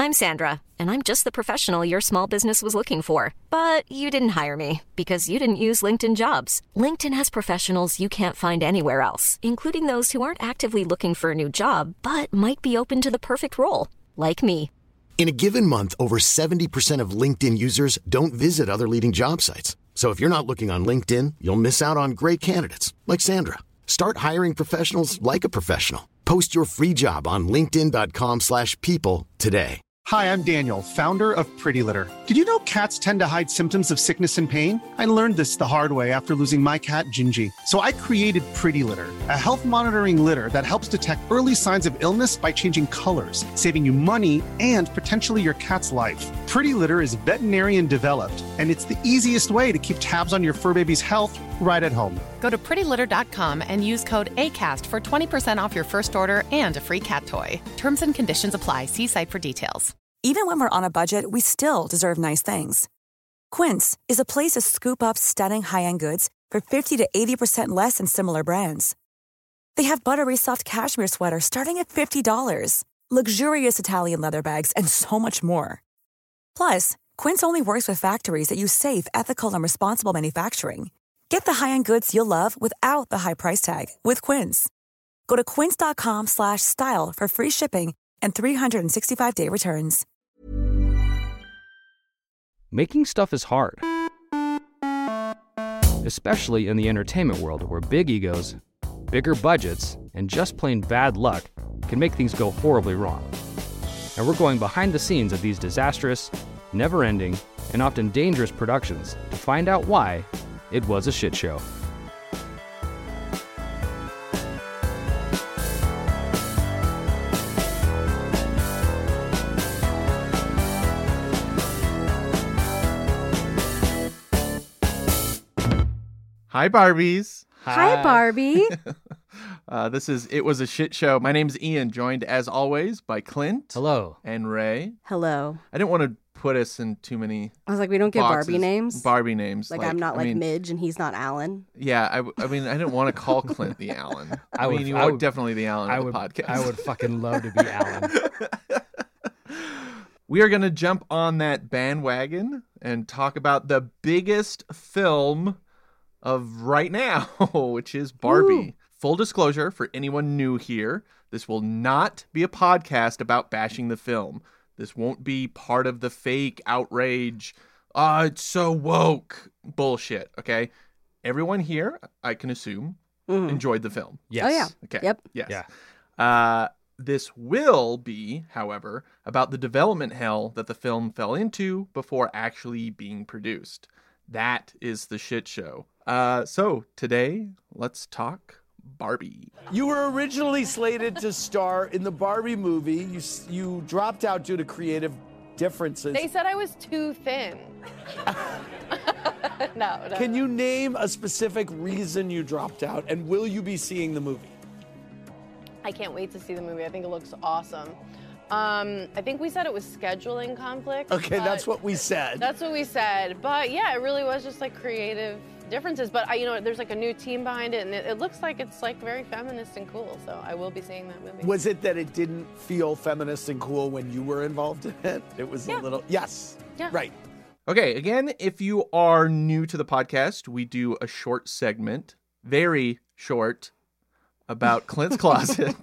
I'm Sandra, and I'm just the professional your small business was looking for. But you didn't hire me because you didn't use LinkedIn Jobs. LinkedIn has professionals you can't find anywhere else, including those who aren't actively looking for a new job, but might be open to the perfect role, like me. In a given month, over 70% of LinkedIn users don't visit other leading job sites. So if you're not looking on LinkedIn, you'll miss out on great candidates like Sandra. Start hiring professionals like a professional. Post your free job on linkedin.com/people today. Hi, I'm Daniel, founder of Pretty Litter. Did you know cats tend to hide symptoms of sickness and pain? I learned this the hard way after losing my cat, Gingy. So I created Pretty Litter, a health monitoring litter that helps detect early signs of illness by changing colors, saving you money and potentially your cat's life. Pretty Litter is veterinarian developed, and it's the easiest way to keep tabs on your fur baby's health right at home. Go to prettylitter.com and use code ACAST for 20% off your first order and a free cat toy. Terms and conditions apply. See site for details. Even when we're on a budget, we still deserve nice things. Quince is a place to scoop up stunning high-end goods for 50 to 80% less than similar brands. They have buttery soft cashmere sweaters starting at $50, luxurious Italian leather bags, and so much more. Plus, Quince only works with factories that use safe, ethical, and responsible manufacturing. Get the high-end goods you'll love without the high price tag with Quince. Go to quince.com/style for free shipping and 365-day returns. Making stuff is hard, especially in the entertainment world where big egos, bigger budgets, and just plain bad luck can make things go horribly wrong. And we're going behind the scenes of these disastrous, never-ending, and often dangerous productions to find out why it was a shit show. Hi, Barbies. Hi, Barbie. This is It Was a Shit Show. My name's Ian, joined as always by Clint. Hello. And Ray. Hello. I didn't want to put us in too many I was like, we don't get boxes. Barbie names. Barbie names. Like I'm not Midge and he's not Alan. Yeah, I mean, I didn't want to call Clint the Alan. I would- you I are would- definitely the Alan of the podcast. I would fucking love to be Alan. We are going to jump on that bandwagon and talk about the biggest film of right now, which is Barbie. Ooh. Full disclosure for anyone new here, this will not be a podcast about bashing the film. This won't be part of the fake outrage, it's so woke bullshit, okay? Everyone here, I can assume, enjoyed the film. Yes. Oh, yeah. Okay. Yep. Yes. Yeah. This will be, however, about the development hell that the film fell into before actually being produced. That is the shit show. So today, let's talk Barbie. You were originally slated to star in the Barbie movie. You dropped out due to creative differences. They said I was too thin. No. Can you name a specific reason you dropped out, and will you be seeing the movie? I can't wait to see the movie. I think it looks awesome. I think we said it was scheduling conflict. Okay, that's what we said. That's what we said. But yeah, it really was just like creative differences. But there's like a new team behind it, and it looks like it's like very feminist and cool. So I will be seeing that movie. Was it that it didn't feel feminist and cool when you were involved in it? It was a little. Yes. Yeah. Right. Okay, again, if you are new to the podcast, we do a short segment, very short, about Clint's closet.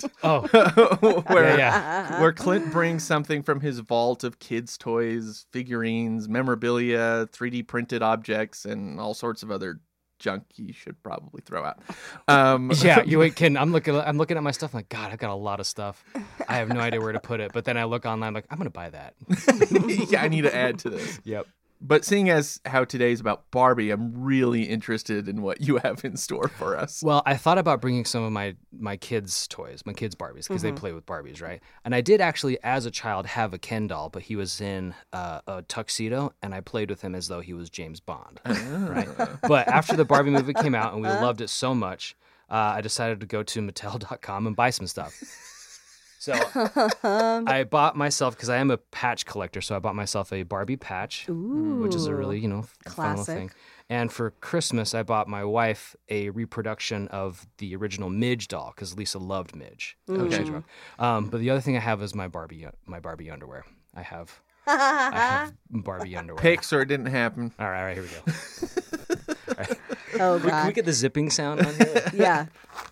Where Clint brings something from his vault of kids' toys, figurines, memorabilia, 3D printed objects, and all sorts of other junk he should probably throw out. Yeah, you wait, Ken. I'm looking at my stuff. I'm like, God, I've got a lot of stuff. I have no idea where to put it. But then I look online, like, I'm gonna buy that. Yeah, I need to add to this. Yep. But seeing as how today's about Barbie, I'm really interested in what you have in store for us. Well, I thought about bringing some of my kids' toys, my kids' Barbies, because they play with Barbies, right? And I did actually, as a child, have a Ken doll, but he was in a tuxedo, and I played with him as though he was James Bond, right? But after the Barbie movie came out and we loved it so much, I decided to go to Mattel.com and buy some stuff. So I bought myself, because I am a patch collector, so I bought myself a Barbie patch, which is a really, fun little thing. And for Christmas, I bought my wife a reproduction of the original Midge doll, because Lisa loved Midge. But the other thing I have is my Barbie underwear. I have Barbie underwear. Pics or it didn't happen. All right, here we go. All right. Oh, God. Can we get the zipping sound on here? Yeah.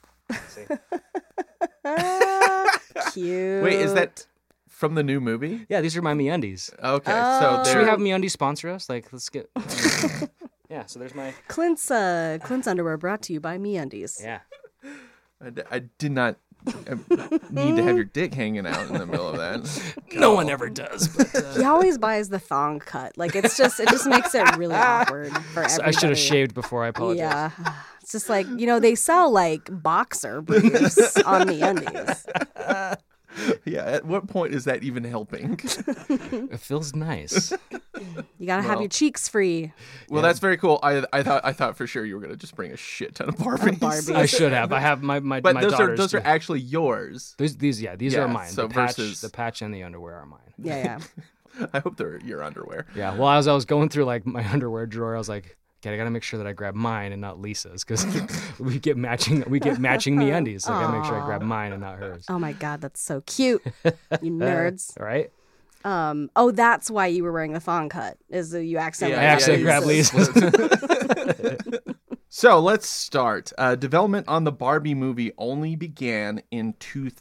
Cute. Wait, is that from the new movie? Yeah, these are my MeUndies. Okay, Oh. so Should we they're have MeUndies sponsor us? Like, let's get. Yeah, so there's my. Clint's underwear brought to you by MeUndies. Yeah. I did not need to have your dick hanging out in the middle of that. No one ever does. But, He always buys the thong cut. Like it just makes it really awkward for everybody. I should have shaved before I apologized. Yeah. It's just like, they sell like boxer briefs on MeUndies. Yeah, at what point is that even helping? It feels nice. You gotta have your cheeks free. Well, that's very cool. I thought for sure you were gonna just bring a shit ton of Barbies. I should have. I have my But my those daughters. are actually yours. These Yeah, are mine. so The patch and the underwear are mine. Yeah. I hope they're your underwear. Yeah. Well, as I was going through like my underwear drawer, I was like, okay, I gotta make sure that I grab mine and not Lisa's because we get matching MeUndies. So I gotta make sure I grab mine and not hers. Oh my God, that's so cute. You nerds. All right. Oh, that's why you were wearing the thong cut. Is that you accidentally? I accidentally grabbed Lisa's. So let's start. Development on the Barbie movie only began in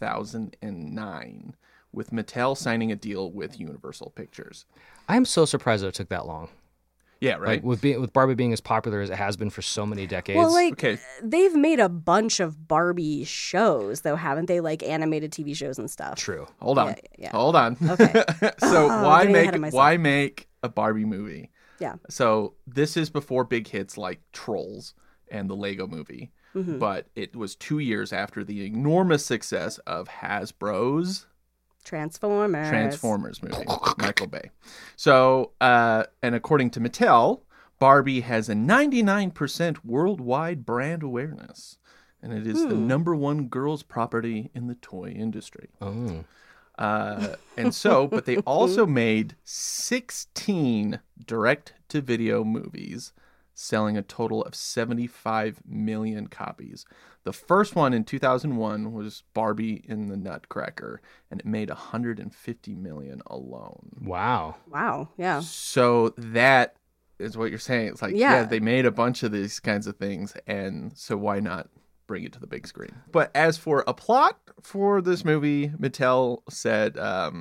2009 with Mattel signing a deal with Universal Pictures. I'm so surprised that it took that long. Yeah, right. Like with Barbie being as popular as it has been for so many decades. Well, like Okay. they've made a bunch of Barbie shows, though, haven't they? Like animated TV shows and stuff. True. Hold on. Yeah. Hold on. Okay. So getting ahead of myself. why make a Barbie movie? Yeah. So this is before big hits like Trolls and the Lego movie. Mm-hmm. But it was 2 years after the enormous success of Hasbro's Transformers movie, Michael Bay. So, and according to Mattel, Barbie has a 99% worldwide brand awareness, and it is the number one girls' property in the toy industry. Oh. But they also made 16 direct-to-video movies, selling a total of 75 million copies. The first one in 2001 was Barbie in the Nutcracker, and it made 150 million alone. Wow. Wow. Yeah. So that is what you're saying. It's like, Yeah. they made a bunch of these kinds of things, and so why not bring it to the big screen? But as for a plot for this movie, Mattel said,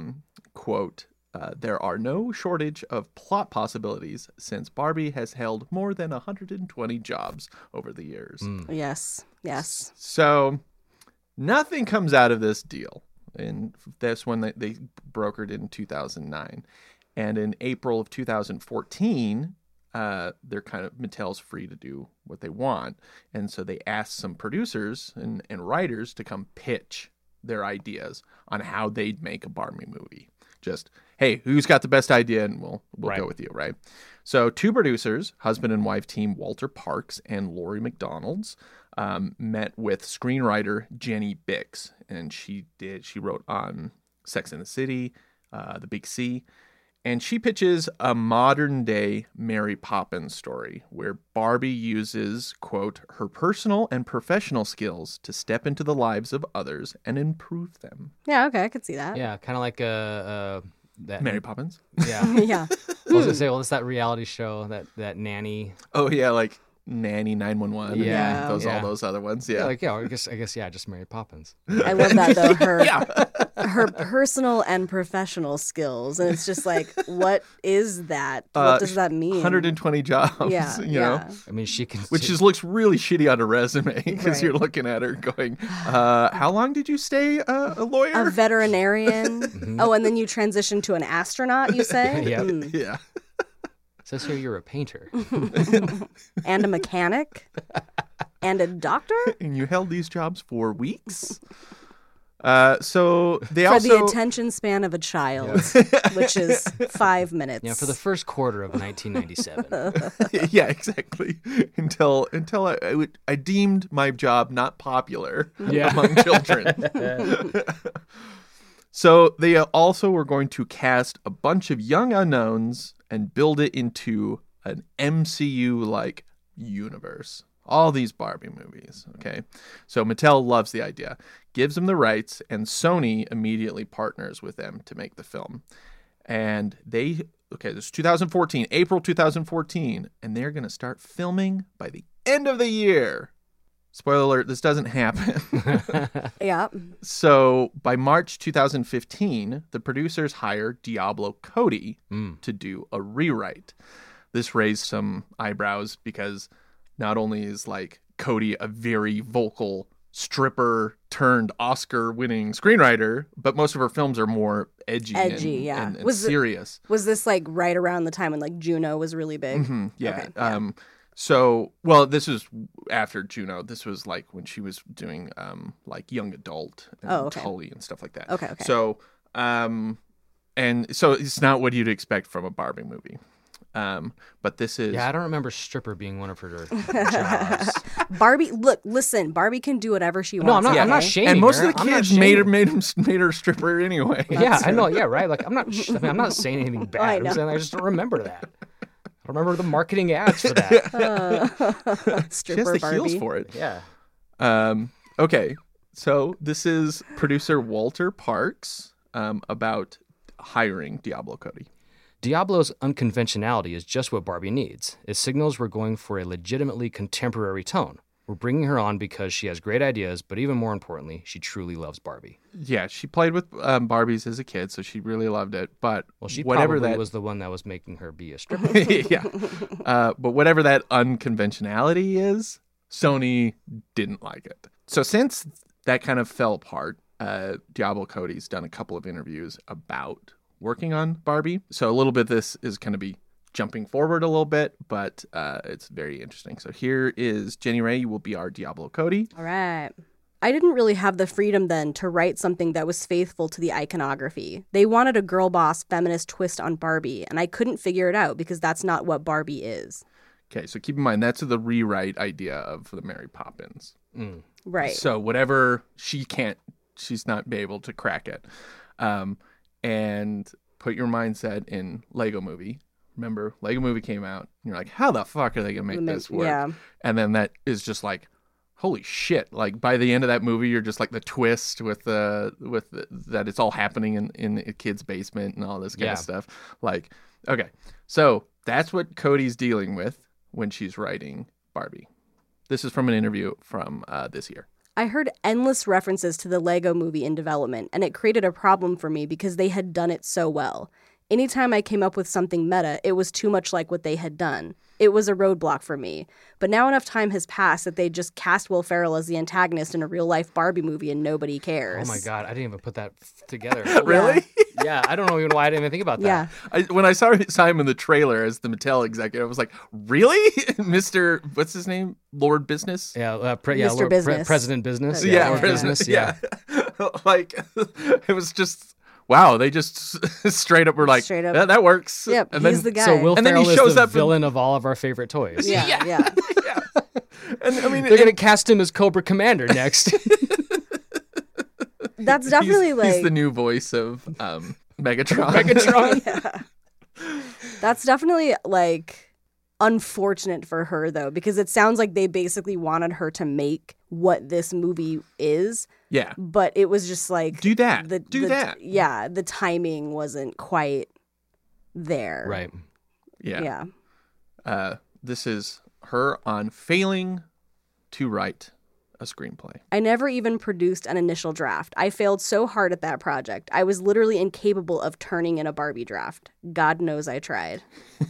quote, there are no shortage of plot possibilities since Barbie has held more than 120 jobs over the years. Yes. Yes. So nothing comes out of this deal. And that's when they brokered in 2009. And in April of 2014, they're kind of, Mattel's free to do what they want. And so they asked some producers and writers to come pitch their ideas on how they'd make a Barbie movie. Just, hey, who's got the best idea? And we'll Right. go with you, right? So two producers, husband and wife team Walter Parks and Laurie McDonald's, met with screenwriter Jenny Bix. And she wrote on Sex and the City, The Big C. And she pitches a modern-day Mary Poppins story where Barbie uses, quote, her personal and professional skills to step into the lives of others and improve them. Yeah. Okay. I could see that. Yeah, kind of like that Mary Poppins? Yeah. Yeah. I was gonna say, well, it's that reality show that nanny. Oh, yeah, like Nanny 911. Yeah, and yeah. all those other ones. Yeah, Yeah. I guess, yeah, just Mary Poppins. I love that though. Her personal and professional skills, and it's just like, what is that? What does that mean? 120 jobs. Yeah. You know? I mean, she can. Which looks really shitty on a resume because Right. you're looking at her going, how long did you stay a lawyer? A veterinarian. Oh, and then you transition to an astronaut. You say? Yep. Mm. Yeah. Says here you're a painter. And a mechanic. And a doctor. And you held these jobs for weeks. So they For also the attention span of a child, which is 5 minutes. Yeah, for the first quarter of 1997. yeah, exactly. Until I deemed my job not popular among children. So they also were going to cast a bunch of young unknowns and build it into an MCU-like universe. All these Barbie movies, okay? So Mattel loves the idea, gives them the rights, and Sony immediately partners with them to make the film. And this is 2014, April 2014, and they're going to start filming by the end of the year. Spoiler alert, this doesn't happen. Yeah. So by March 2015, the producers hired Diablo Cody to do a rewrite. This raised some eyebrows because not only is like Cody a very vocal stripper turned Oscar-winning screenwriter, but most of her films are more edgy yeah. and serious. Was this like right around the time when like Juno was really big? Mm-hmm, yeah. Okay, yeah. So, well, this is after Juno. This was like when she was doing like young adult and Tully and stuff like that. Okay. So, and so it's not what you'd expect from a Barbie movie. But this is... Yeah, I don't remember stripper being one of her jobs. Barbie, listen, Barbie can do whatever she wants. No, I'm not shaming and most her. of the kids made her stripper anyway. Yeah, I know. Yeah, right. Like I'm not saying anything bad. I'm saying I just don't remember that. I remember the marketing ads for that. Stripper she has the Barbie. heels for it. Yeah. Okay, so this is producer Walter Parks about hiring Diablo Cody. Diablo's unconventionality is just what Barbie needs. It signals we're going for a legitimately contemporary tone. We're bringing her on because she has great ideas, but even more importantly, she truly loves Barbie. Yeah, she played with Barbies as a kid, so she really loved it. But she whatever probably that was the one that was making her be a stripper. Yeah, but whatever that unconventionality is, Sony didn't like it. So since that kind of fell apart, Diablo Cody's done a couple of interviews about working on Barbie. So a little bit this is going to be jumping forward a little bit, but it's very interesting. So here is Jenny Ray. You will be our Diablo Cody. All right. I didn't really have the freedom then to write something that was faithful to the iconography. They wanted a girl boss feminist twist on Barbie, and I couldn't figure it out because that's not what Barbie is. Okay, so keep in mind, that's the rewrite idea of the Mary Poppins. Right. So whatever she's not be able to crack it. And put your mindset in Lego Movie. Remember, Lego Movie came out, and you're like, how the fuck are they going to make this work? Yeah. And then that is just like, holy shit. Like, by the end of that movie, you're just like the twist with that it's all happening in a kid's basement and all this kind of stuff. Like, okay. So that's what Cody's dealing with when she's writing Barbie. This is from an interview from this year. I heard endless references to the Lego Movie in development, and it created a problem for me because they had done it so well. Anytime I came up with something meta, it was too much like what they had done. It was a roadblock for me. But now enough time has passed that they just cast Will Ferrell as the antagonist in a real-life Barbie movie and nobody cares. Oh my God, I didn't even put that together. Really? Yeah, I don't know even why I didn't even think about that. Yeah. When I saw him in the trailer as the Mattel executive, I was like, really? Mr. What's his name? Lord Business? Yeah, Mr. Lord, Business. President Business. Yeah, Lord Business. Yeah. Like, it was just... Wow, they just straight up were like, Straight up. Yeah, that works. Yep, and he's then, the guy. So Will And then Ferrell he is shows the up in- villain of all of our favorite toys. Yeah. And I mean, They're going to cast him as Cobra Commander next. That's definitely he's the new voice of Megatron. Megatron. That's definitely like unfortunate for her though, because it sounds like they basically wanted her to make what this movie is. Yeah. But it was just like Do that. Yeah, the timing wasn't quite there. Right. Yeah. This is her on failing to write a screenplay. I never even produced an initial draft. I failed so hard at that project. I was literally incapable of turning in a Barbie draft. God knows I tried.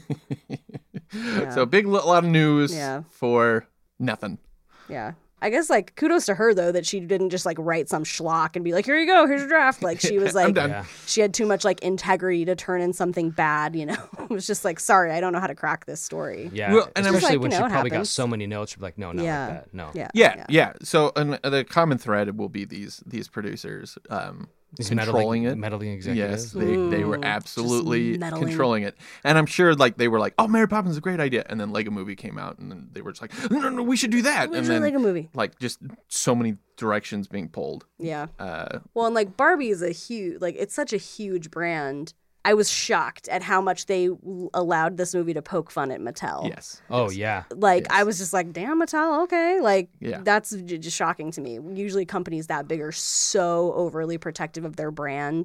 So big lot of news for nothing. Yeah. I guess, like, kudos to her, though, that she didn't just, like, write some schlock and be like, here you go, here's your draft. Like, she was, like, she had too much, like, integrity to turn in something bad, you know? It was just like, sorry, I don't know how to crack this story. Yeah, Well, and especially like, when you she know, it probably got happens. so many notes. She'd be like, no, not like that. No. Yeah. So the common thread will be these producers These controlling meddling executives. Yes, they were absolutely just meddling. controlling it. And I'm sure like they were like, oh, Mary Poppins is a great idea. And then Lego Movie came out and then they were just like, no, we should do that. We And should do then Lego Movie. like just so many directions being pulled. Yeah. Uh, Well, and, like, Barbie is it's such a huge brand. I was shocked at how much they allowed this movie to poke fun at Mattel. yes. Oh, yeah. Like, I was just like, damn, Mattel, okay. Like, Yeah. that's just shocking to me. Usually companies that big are so overly protective of their brand.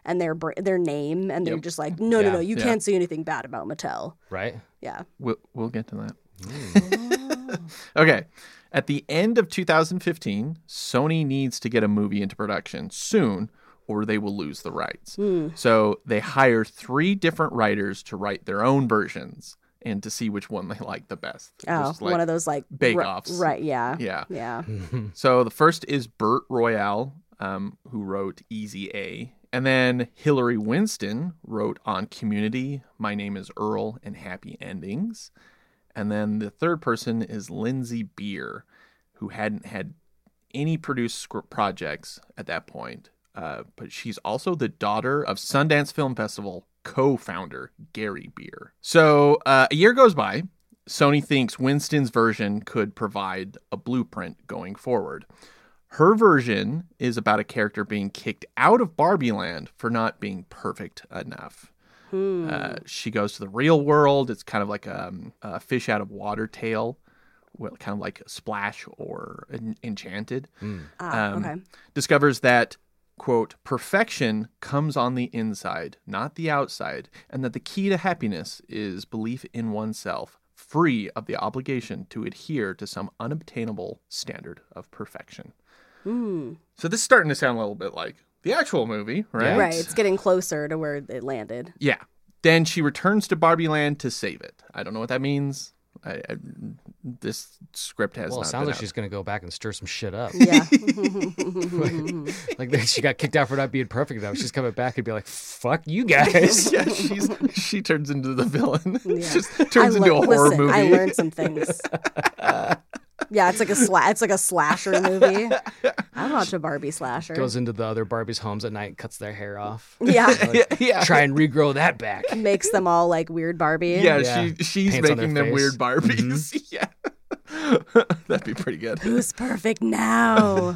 and their name, and they're just like, no, you can't say anything bad about Mattel. Right? Yeah. We'll get to that. Okay. At the end of 2015, Sony needs to get a movie into production soon, or they will lose the rights. So they hire 3 different writers to write their own versions and to see which one they like the best. Oh, Just like one of those like bake-offs. Right, yeah. Yeah. So the first is Burt Royale, who wrote Easy A. And then Hillary Winston wrote on Community, My Name is Earl, and Happy Endings. And then the third person is Lindsay Beer, who hadn't had any produced script projects at that point. But she's also the daughter of Sundance Film Festival co-founder Gary Beer. So a year goes by. Sony thinks Winston's version could provide a blueprint going forward. Her version is about a character being kicked out of Barbie Land for not being perfect enough. She goes to the real world. It's kind of like a fish out of water tale, kind of like Splash or Enchanted. Okay. Discovers that, quote, perfection comes on the inside, not the outside, and that the key to happiness is belief in oneself, free of the obligation to adhere to some unobtainable standard of perfection. So this is starting to sound a little bit like the actual movie, right? Right. It's getting closer to where it landed. Yeah. Then she returns to Barbie Land to save it. I don't know what that means. This script has Well, not it sounds been like out. she's going to go back and stir some shit up. Yeah. Like she got kicked out for not being perfect enough. She's coming back and be like, fuck you guys. Yeah, she turns into the villain. Yeah. Just turns into a horror movie. I learned some things. Yeah, it's like a slasher movie. I'd watch a Barbie slasher. Goes into the other Barbies' homes at night and cuts their hair off. Yeah. Yeah. Try and regrow that back. Makes them all like weird Barbie. Yeah, she's Paints on their making them face. weird Barbies. Yeah. That'd be pretty good. Who's perfect now?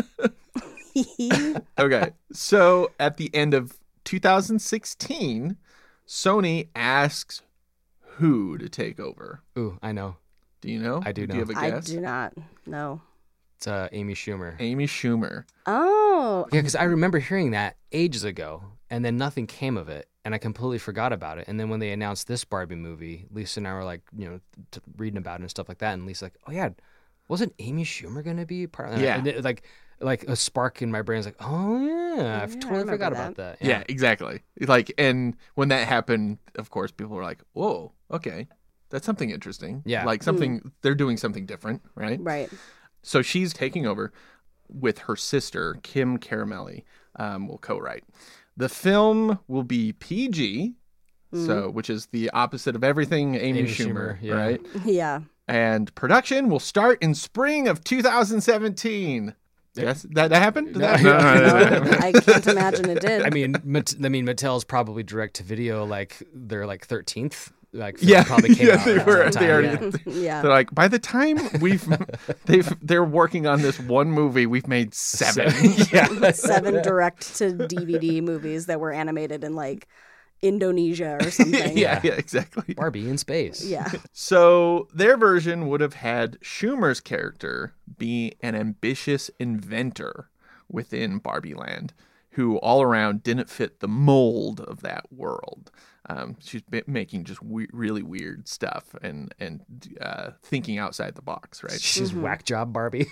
Okay. So at the end of 2016, Sony asks who to take over. Ooh, I know. Do you know? I do Do you know. have a guess? I do not know. It's Amy Schumer. Amy Schumer. Oh. Yeah, because I remember hearing that ages ago, and then nothing came of it, and I completely forgot about it. And then when they announced this Barbie movie, Lisa and I were like, reading about it and stuff like that, and Lisa's like, oh yeah, wasn't Amy Schumer going to be part of that? Yeah. And it, like a spark in my brain was like, oh yeah, I've totally remember forgot that. about that. Yeah, exactly. Like, and when that happened, of course, people were like, whoa, okay. That's something interesting. Yeah. Like something, they're doing something different, right? Right. So she's taking over with her sister, Kim Caramelli, will co-write. The film will be PG, so which is the opposite of everything Amy Schumer, yeah. right? Yeah. And production will start in spring of 2017. Yes, that happened? Did that? No, I can't imagine it did. I mean, Mattel's probably direct to video, like their 13th. Like Yeah, probably came out they around were. that time, They already. yeah. Yeah. They're like, by the time they're working on this one movie, we've made 7. Yeah. 7 direct to DVD movies that were animated in like Indonesia or something. yeah, exactly. Barbie in space. Yeah. So their version would have had Schumer's character be an ambitious inventor within Barbie Land, who all around didn't fit the mold of that world. She's making just really weird stuff and thinking outside the box, right? She's whack job Barbie.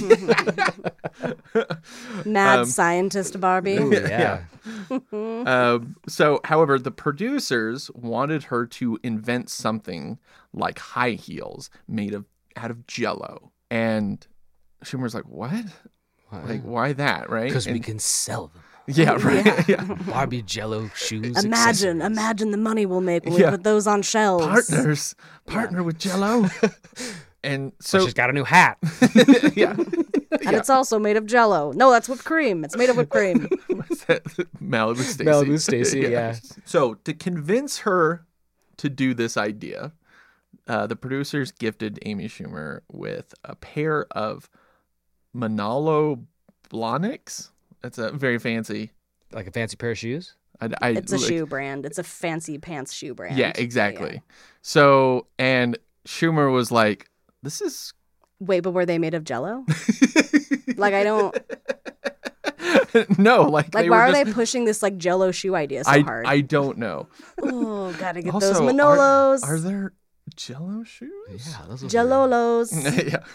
Mad scientist Barbie. Ooh, yeah. So, however, the producers wanted her to invent something like high heels made out of Jell-O, and Schumer's like, "What? Like, why that? Right? Because we And- can sell them. Yeah, right. Yeah. Barbie Jello shoes. Imagine the money we'll make when we Yeah. put those on shelves. Partner with Jell-O. And So so, she's got a new hat. yeah. And it's also made of Jell-O. No, that's whipped cream. It's made of whipped cream. Malibu Stacy. Malibu Stacy, yeah. So to convince her to do this idea, the producers gifted Amy Schumer with a pair of Manolo Blahniks. That's a very fancy. Like a fancy pair of shoes? It's a shoe brand. It's a fancy pants shoe brand. Yeah, exactly. So, and Schumer was like, this is... Wait, but were they made of Jell-O? Like, I don't... No, like Like, they why were are just, they pushing this like Jell-O shoe idea so hard? I don't know. Oh, gotta get Also, those Manolos. Are there Jell-O shoes? Yeah, those are Jellolos. Yeah.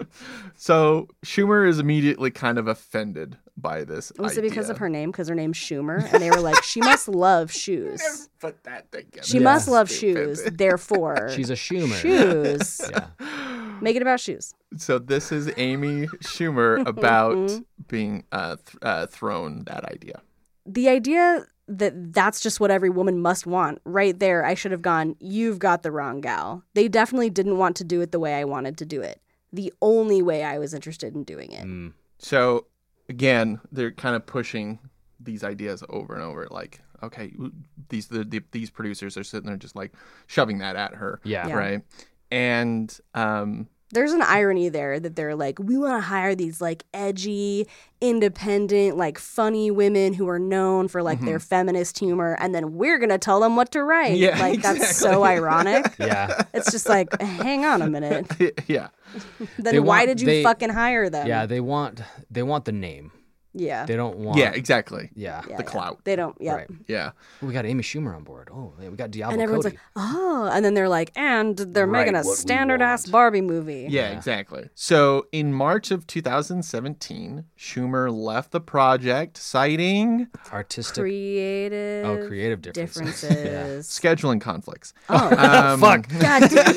So Schumer is immediately kind of offended by this Was idea. it because of her name? Because her name's Schumer, and they were like, she must love shoes. Put that together. She must love shoes. Therefore, She's a Schumer. Shoes. Yeah. Make it about shoes. So this is Amy Schumer about being thrown that idea. The idea that that's just what every woman must want, right there, I should have gone, you've got the wrong gal. They definitely didn't want to do it the way I wanted to do it. The only way I was interested in doing it. So again, they're kind of pushing these ideas over and over. Like, okay, these producers are sitting there just like shoving that at her. Yeah. Right. And there's an irony there that they're like, we want to hire these like edgy, independent, like funny women who are known for like their feminist humor, and then we're gonna tell them what to write. Yeah, like exactly. That's so ironic. Yeah. It's just like, hang on a minute. yeah. Then why did you fucking hire them? Yeah, they want the name. Yeah. They don't want. Yeah, exactly. Yeah. The clout. They don't. Yeah. Right. Yeah. We got Amy Schumer on board. Oh, yeah, we got Diablo And everyone's Cody. like, oh, and then they're like, and they're making a Right, what we standard ass want. Barbie movie. Yeah, exactly. So in March of 2017, Schumer left the project, citing Artistic. Creative differences. scheduling conflicts. Oh, Fuck. God damn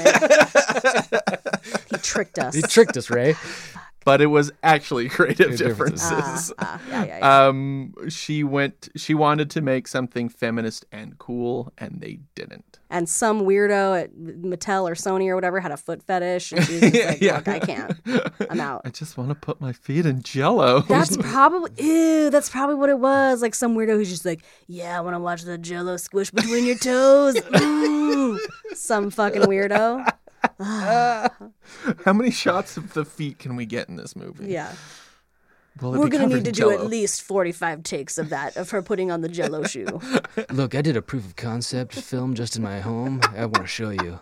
it. He tricked us. He tricked us, Ray. But it was actually creative Creative differences. Yeah. She wanted to make something feminist and cool, and they didn't. And some weirdo at Mattel or Sony or whatever had a foot fetish, and she was just like, look, I can't. I'm out. I just want to put my feet in Jell-O. That's probably what it was. Like some weirdo who's just like, yeah, I want to watch the Jell-O squish between your toes. Some fucking weirdo. How many shots of the feet can we get in this movie? Yeah. Will it We're be going to covered need to in do Jell-O? at least 45 takes of that, of her putting on the Jell-O shoe. Look, I did a proof of concept film just in my home. I want to show you.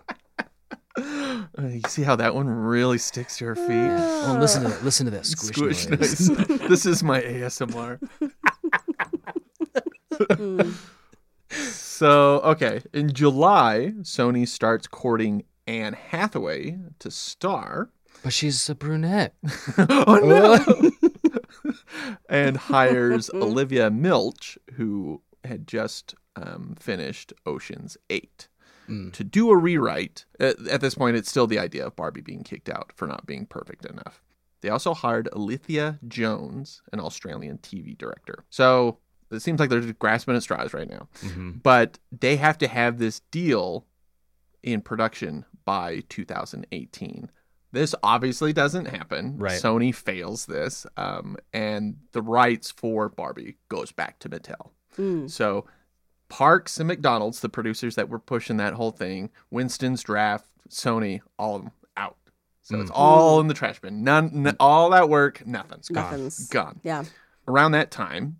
You see how that one really sticks to her feet? Oh, listen to that squish noise. This is my ASMR. So, okay. In July, Sony starts courting Anne Hathaway to star. But she's a brunette. Oh, no! And hires Olivia Milch, who had just finished Ocean's 8, to do a rewrite. At this point, it's still the idea of Barbie being kicked out for not being perfect enough. They also hired Alethea Jones, an Australian TV director. So it seems like they're just grasping at straws right now. But they have to have this deal in production by 2018. This obviously doesn't happen. Right. Sony fails this, and the rights for Barbie goes back to Mattel. So Parks and McDonald's, the producers that were pushing that whole thing, Winston's Draft, Sony, all of them out. So it's all in the trash bin. None, all that work, nothing's gone. Yeah. Around that time,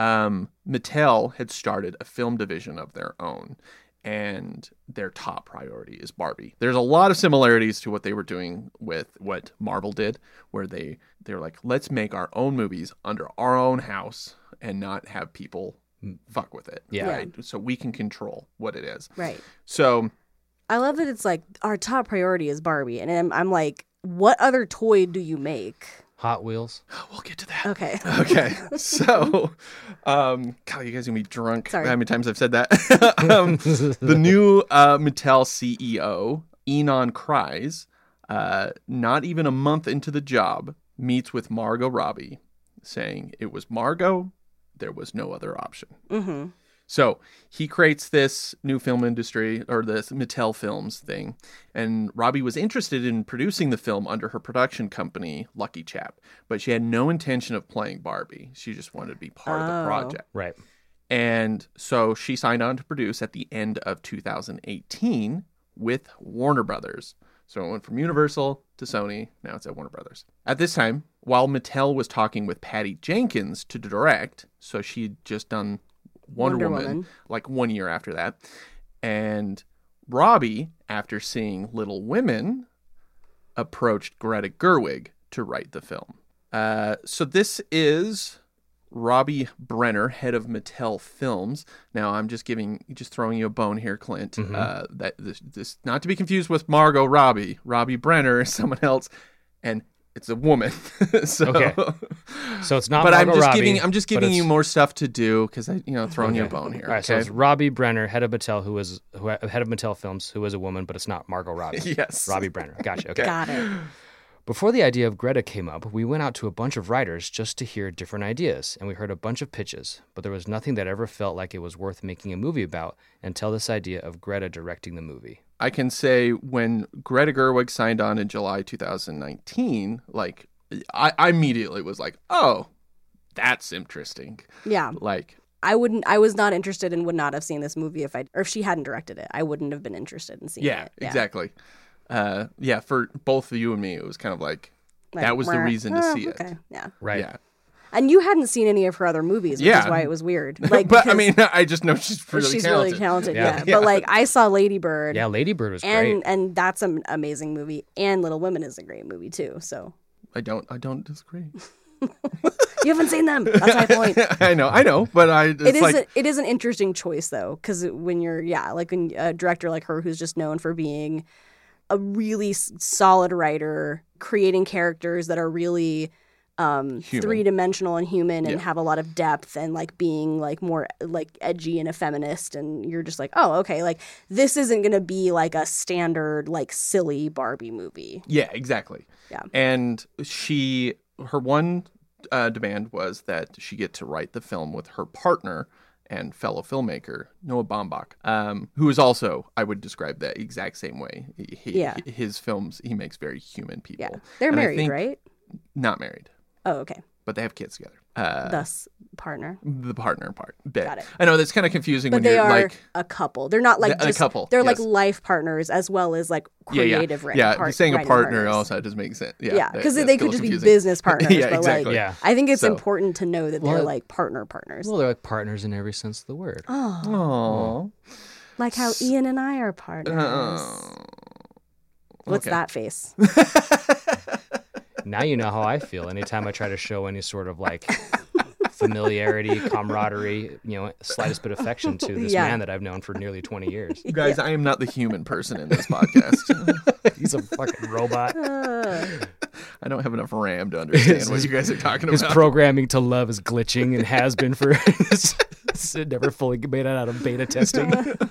Mattel had started a film division of their own, and their top priority is Barbie. There's a lot of similarities to what they were doing with what Marvel did, where they were like, let's make our own movies under our own house and not have people fuck with it. Yeah. Right? So we can control what it is. Right. So I love that it's like our top priority is Barbie. And I'm like, what other toy do you make? Hot Wheels. we'll get to that. Okay. Okay. So, God, you guys are going to be drunk. Sorry. How many times I've said that? The new Mattel CEO, Enon Kreis, not even a month into the job, meets with Margot Robbie, saying it was Margot, there was no other option. Mm-hmm. So he creates this new film industry, or this Mattel Films thing, and Robbie was interested in producing the film under her production company, Lucky Chap, but she had no intention of playing Barbie. She just wanted to be part of the project. Right. And so she signed on to produce at the end of 2018 with Warner Brothers. So it went from Universal to Sony. Now it's at Warner Brothers. At this time, while Mattel was talking with Patty Jenkins to direct, so she'd just done Wonder Woman like 1 year after that. And Robbie, after seeing Little Women, approached Greta Gerwig to write the film. So this is Robbie Brenner, head of Mattel Films. Now, I'm just throwing you a bone here, Clint. That this not to be confused with Margot Robbie. Robbie Brenner is someone else, and it's a woman. So it's not. But Margot Robbie, I'm just giving you more stuff to do because throwing you a bone here. All right, so it's Robbie Brenner, head of Mattel, head of Mattel Films, who is a woman, but it's not Margot Robbie. Yes, Robbie Brenner. Gotcha. Okay, got it. Before the idea of Greta came up, we went out to a bunch of writers just to hear different ideas, and we heard a bunch of pitches, but there was nothing that ever felt like it was worth making a movie about until this idea of Greta directing the movie. I can say when Greta Gerwig signed on in July 2019, like I immediately was like, oh, that's interesting. Yeah. Like I was not interested and would not have seen this movie if she hadn't directed it. I wouldn't have been interested in seeing it. Yeah, exactly. For both of you and me, it was kind of like that was the reason to see it. Okay, yeah. Right. Yeah. And you hadn't seen any of her other movies, which is why it was weird. Like, but I mean, I just know she's really talented. Yeah. But like, I saw Lady Bird. Yeah, Lady Bird was great. And that's an amazing movie. And Little Women is a great movie too. So I don't disagree. You haven't seen them. That's my point. I know, but it is an interesting choice though, because when you're when a director like her who's just known for being a really solid writer, creating characters that are really three-dimensional and human and have a lot of depth and like being like more like edgy and a feminist, and you're just like, oh, okay, like this isn't gonna be like a standard like silly Barbie movie. Yeah, exactly. Yeah. And her one demand was that she get to write the film with her partner and fellow filmmaker Noah Baumbach, who is also, I would describe that exact same way. His films, he makes very human people. Yeah, they're married, right? Not married. Oh, okay. But they have kids together. Thus, partner. The partner part. Got it. I know that's kind of confusing but when they you're are like a couple. They're not like a couple. They're like life partners as well as like creative writing. Yeah, saying a partner also doesn't make sense. Yeah, because they could just be business partners. Yeah, but exactly. Like, I think it's important to know that they're like partners. Well, they're like partners in every sense of the word. Oh. Like how Ian and I are partners. What's that face? Now you know how I feel anytime I try to show any sort of like familiarity, camaraderie, slightest bit of affection to this man that I've known for nearly 20 years. You guys, I am not the human person in this podcast. He's a fucking robot. I don't have enough RAM to understand what you guys are talking about. His programming to love is glitching and has been for it's never fully made it out of beta testing.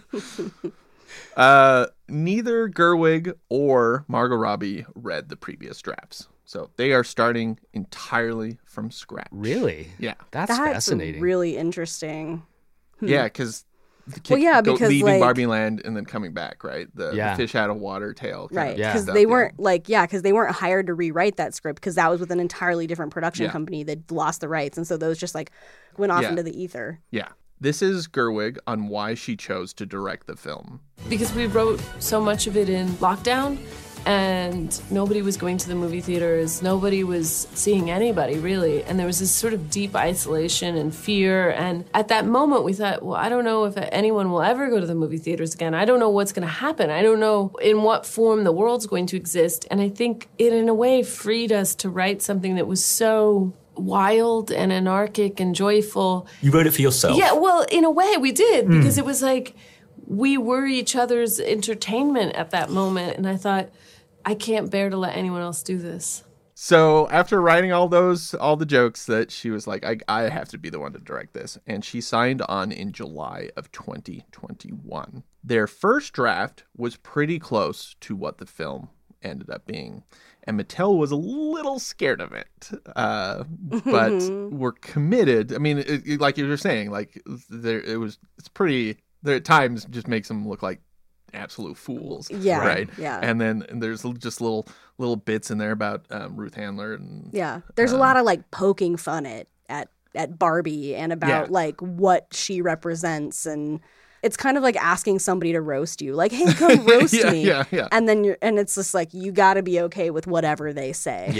Neither Gerwig or Margot Robbie read the previous drafts. So they are starting entirely from scratch. Really? Yeah. That's fascinating. Really interesting. Yeah, because leaving like, Barbie Land and then coming back, right? The fish out of water tale. Right. Because they weren't because they weren't hired to rewrite that script because that was with an entirely different production company that lost the rights. And so those just like went off into the ether. Yeah. This is Gerwig on why she chose to direct the film. Because we wrote so much of it in lockdown, and nobody was going to the movie theaters. Nobody was seeing anybody, really. And there was this sort of deep isolation and fear. And at that moment, we thought, well, I don't know if anyone will ever go to the movie theaters again. I don't know what's going to happen. I don't know in what form the world's going to exist. And I think it, in a way, freed us to write something that was so wild and anarchic and joyful. You wrote it for yourself? Yeah, well, in a way we did, because it was like we were each other's entertainment at that moment. And I thought, I can't bear to let anyone else do this. So after writing all the jokes, that she was like, I have to be the one to direct this. And she signed on in July of 2021. Their first draft was pretty close to what the film ended up being. And Mattel was a little scared of it, but we're committed. I mean, like you were saying, like it's pretty. There at times just makes them look like absolute fools. Yeah, right. Yeah, and then there's just little bits in there about Ruth Handler and there's a lot of like poking fun at Barbie and about like what she represents and. It's kind of like asking somebody to roast you, like, "Hey, come roast me," and then it's just like you got to be okay with whatever they say.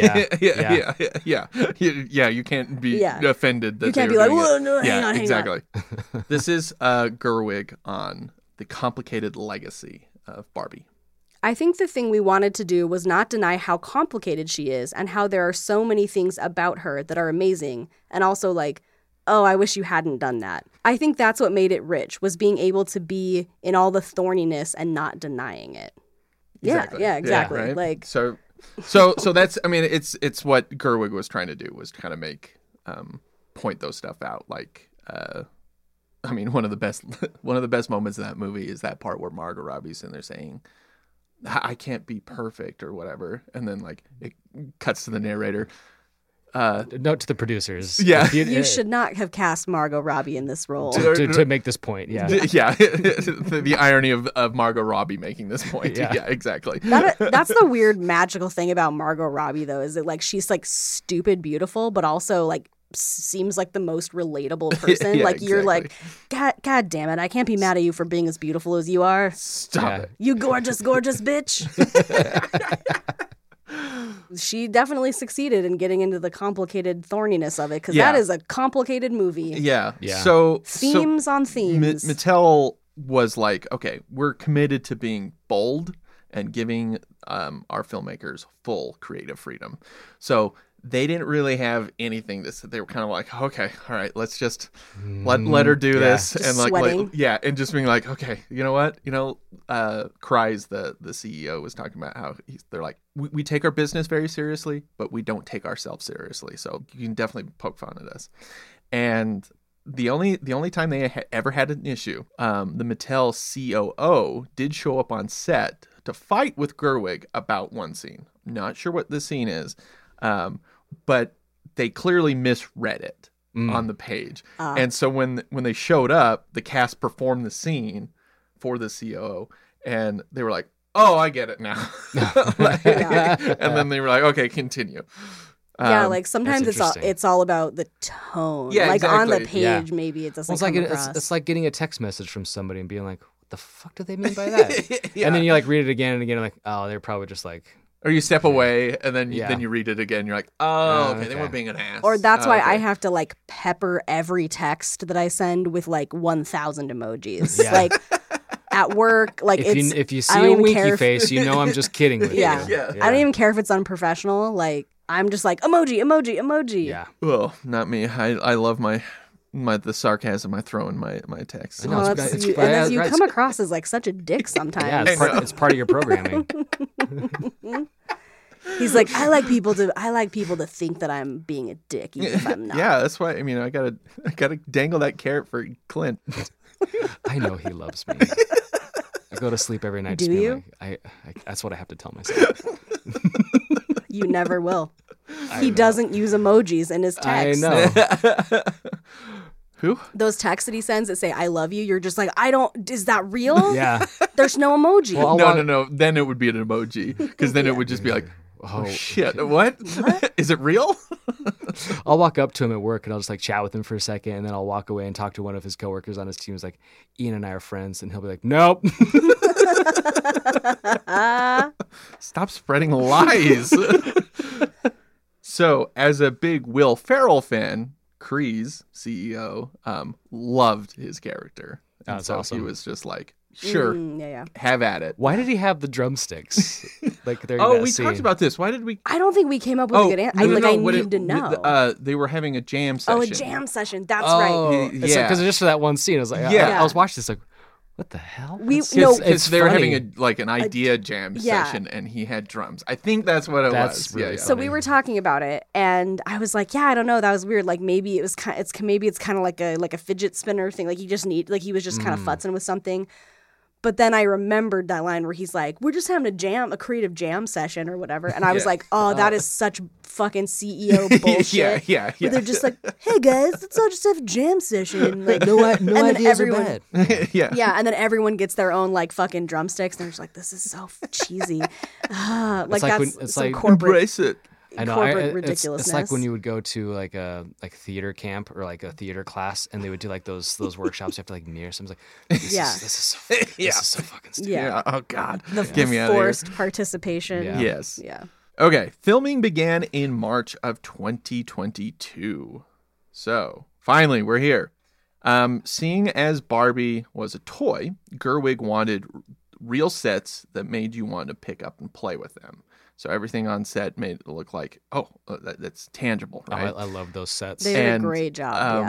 Yeah. You can't be offended that you can't be like, "Whoa, no, hang on, exactly." This is Gerwig on the complicated legacy of Barbie. I think the thing we wanted to do was not deny how complicated she is and how there are so many things about her that are amazing, and also like oh, I wish you hadn't done that. I think that's what made it rich, was being able to be in all the thorniness and not denying it. Exactly. Yeah, exactly. right? Like, so that's, I mean, it's what Gerwig was trying to do, was kind of make, point those stuff out. Like, I mean, one of the best moments in that movie is that part where Margot Robbie's in there saying, I can't be perfect or whatever. And then like it cuts to the narrator. Note to the producers. Yeah. you should not have cast Margot Robbie in this role. To make this point. Yeah. Yeah. The irony of Margot Robbie making this point. Yeah. Yeah, exactly. That's the weird magical thing about Margot Robbie, though, is that like she's like stupid beautiful, but also like seems like the most relatable person. Yeah, like you're exactly. like, God damn it, I can't be mad at you for being as beautiful as you are. Stop it. You gorgeous bitch. She definitely succeeded in getting into the complicated thorniness of it, because that is a complicated movie. Yeah. Yeah. So Themes on themes. Mattel was like, okay, we're committed to being bold and giving our filmmakers full creative freedom. So they didn't really have anything they were kind of like, okay, all right, let's just let her do this. Just and like sweating. and just being like, okay, you know what? Kreis, the CEO, was talking about how they're like, we take our business very seriously, but we don't take ourselves seriously. So you can definitely poke fun at us. And the only time they ever had an issue, the Mattel COO did show up on set to fight with Gerwig about one scene. Not sure what the scene is, but they clearly misread it on the page. And so when they showed up, the cast performed the scene for the COO, and they were like, oh, I get it now. And then they were like, okay, continue. Yeah, like sometimes interesting. it's all about the tone. Yeah, like on the exactly. page, maybe it doesn't come across. It's like getting a text message from somebody and being like, what the fuck do they mean by that? Yeah. And then you like read it again and again, and like, oh, they're probably just like, Or you step away, and then Yeah. then you read it again. You're like, oh, okay, they okay. were being an ass. Or that's why I okay. have to like pepper every text that I send with like 1,000 emojis. Yeah. Like at work, like if you I see don't a even winky care if- face, you know I'm just kidding with Yeah. you. I don't even care if it's unprofessional. Like I'm just like emoji. Yeah. Well, not me. I love the sarcasm I throw in my texts. No, Well, it's- you, and as you it's- come across as like such a dick sometimes. Yeah, it's part of your programming. He's like, I like people to think that I'm being a dick, even if I'm not. Yeah, that's why. I mean, I gotta dangle that carrot for Clint. I know he loves me. I go to sleep every night. Do just being you? Like, that's what I have to tell myself. You never will. He know. doesn't use emojis in his text. I know. Who? Those texts that he sends that say "I love you," you're just like, I don't. Is that real? Yeah. There's no emoji. Well, No. Then it would be an emoji, because then it would just be like, oh shit, what? Is it real? I'll walk up to him at work and I'll just like chat with him for a second, and then I'll walk away and talk to one of his coworkers on his team. Who's like, Ian and I are friends, and he'll be like, nope. Stop spreading lies. So, as a big Will Ferrell fan, Kreese, CEO, loved his character. And That's so awesome. he was just like, sure, Yeah. have at it. Why did he have the drumsticks? Like they're Oh, we talked about this. Why did we? I don't think we came up with a good answer. I need to know. They were having a jam session. Oh, a jam session. That's right. Yeah. Because just for that one scene, I was like, Yeah. I was watching this like, what the hell? No, Because they were funny. having an idea jam yeah. session, and he had drums. I think that's what it That's was. really Yeah. So we were talking about it, and I was like, "Yeah, I don't know. That was weird. Like maybe it was maybe it's kind of like a fidget spinner thing. Like he was just kind of futzing with something." But then I remembered that line where he's like, "We're just having a creative jam session or whatever," and I was Yeah. like, "Oh, that is such fucking CEO bullshit." yeah. Where they're just like, "Hey guys, let's all just have a jam session." Like no and then ideas everyone, are bad. Yeah. Yeah, and then everyone gets their own like fucking drumsticks, and they're just like, "This is so cheesy." Like like that's when- it's some like- corporate. Embrace it. I know. corporate It's like ridiculousness. when you would go to like a theater camp or like a theater class, and they would do like those workshops. You have to like mirror. So I was like, this Yeah. is so fucking, this is so fucking stupid. Yeah. Oh God. The Get me out of here. forced participation. Yeah. Yes. Yeah. Okay. Filming began in March of 2022. So finally, we're here. Seeing as Barbie was a toy, Gerwig wanted real sets that made you want to pick up and play with them. So everything on set made it look like, that's tangible, Oh, right? I love those sets. They did And, a great job.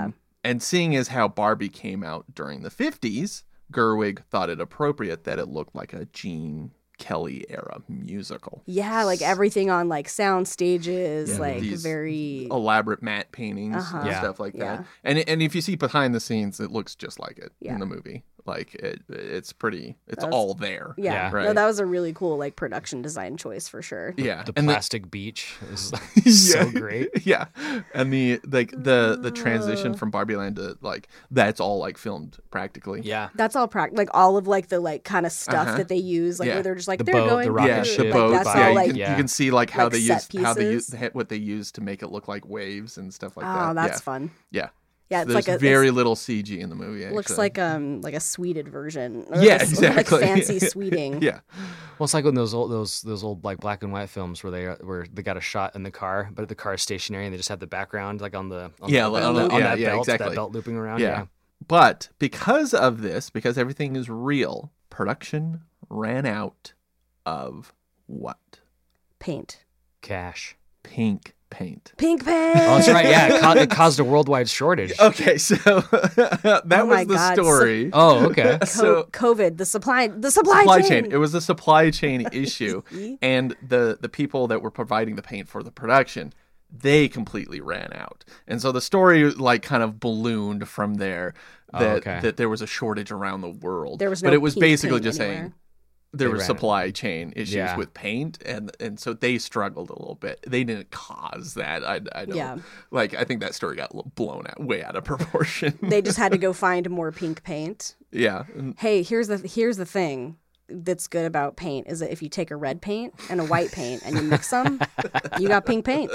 And seeing as how Barbie came out during the 50s, Gerwig thought it appropriate that it looked like a Gene Kelly era musical. Yeah, like everything on like sound stages, like These very elaborate matte paintings and stuff like that. And if you see behind the scenes, it looks just like it in the movie. Like it's all there. Yeah. Right? No, that was a really cool like production design choice for sure. Yeah. The And plastic beach is so great. Yeah. And the transition from Barbie Land to like that's all like filmed practically. Yeah. That's all like all of like the like kind of stuff that they use, like where they're just like The they're boat, going the rocket through, ship. The boats. Like, that's all like you can see like how like they set use pieces. what they use to make it look like waves and stuff like that. Oh, that's fun. Yeah. Yeah, So it's there's like very little CG in the movie. Actually. looks like a sweeted version. Or Yeah, like exactly. Like fancy sweeting. Yeah. Well, it's like when those old like black and white films where they got a shot in the car, but the car is stationary and they just have the background like on that belt, exactly. that belt looping around. Yeah. But because of this, because everything is real, production ran out of what? Paint. Cash. Pink paint. Pink paint. Oh, that's right. Yeah, it caused a worldwide shortage. Okay, so that was the story. Oh, okay. So COVID, the supply chain. It was a supply chain issue, and the people that were providing the paint for the production, they completely ran out, and so the story like kind of ballooned from there. That there was a shortage around the world. There was no but it was pink basically paint just anywhere. saying there They were ran supply chain issues Yeah. with paint, and so they struggled a little bit. They didn't cause that. I don't Yeah. like. I think that story got blown out way out of proportion. They just had to go find more pink paint. Yeah. Hey, here's the thing that's good about paint is that if you take a red paint and a white paint and you mix them, you got pink paint.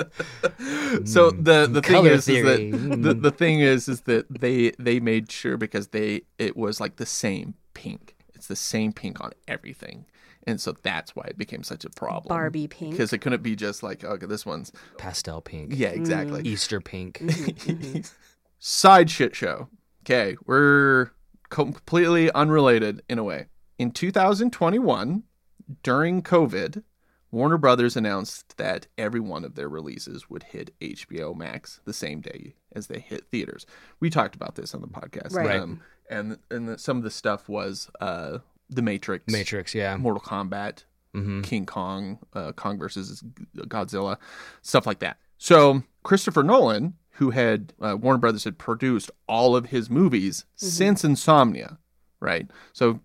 So the thing Color is theory. that the thing is that they made sure because it was like the same pink. It's the same pink on everything. And so that's why it became such a problem. Barbie pink. Because it couldn't be just like, okay, this one's Pastel pink. yeah, exactly. Easter pink. Side shit show. Okay, we're completely unrelated in a way. In 2021, during COVID, Warner Brothers announced that every one of their releases would hit HBO Max the same day as they hit theaters. We talked about this on the podcast. Right. Some of the stuff was The Matrix. Yeah. Mortal Kombat, King Kong, Kong versus Godzilla, stuff like that. So Christopher Nolan, who had Warner Brothers had produced all of his movies since Insomnia, right? So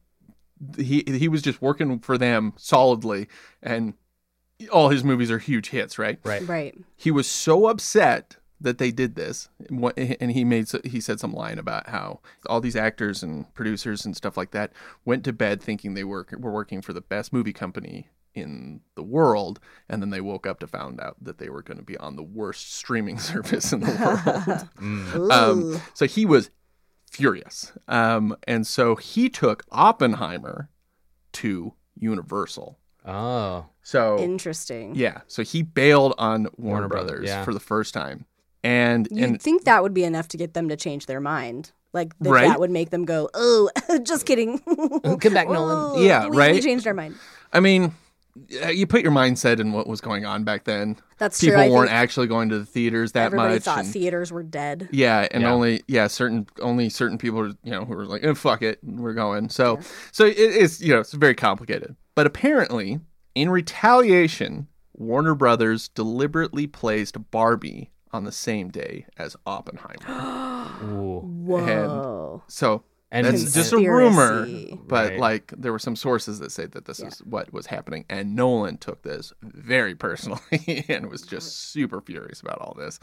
he was just working for them solidly, and all his movies are huge hits, right? Right. He was so upset that they did this, and he said some line about how all these actors and producers and stuff like that went to bed thinking they were working for the best movie company in the world, and then they woke up to found out that they were going to be on the worst streaming service in the world. So he was furious, and so he took Oppenheimer to Universal. Oh. So Interesting. yeah, so he bailed on Warner Brothers, Brothers yeah. for the first time. And You'd think that would be enough to get them to change their mind. Like Right? that would make them go, "Oh, just kidding." Come back, Nolan. Oh, Yeah, we right? changed our mind. I mean, you put your mindset in what was going on back then. That's true. People I weren't think actually going to the theaters that Everybody much. thought and- theaters were dead. yeah, and Yeah. only certain people, who were like, fuck it, we're going. So it is, it's very complicated. But apparently, in retaliation, Warner Brothers deliberately placed Barbie on the same day as Oppenheimer. Ooh. Whoa. So And that's and- just a rumor, Conspiracy. but Right. like there were some sources that say that this is what was happening, and Nolan took this very personally and was just super furious about all this.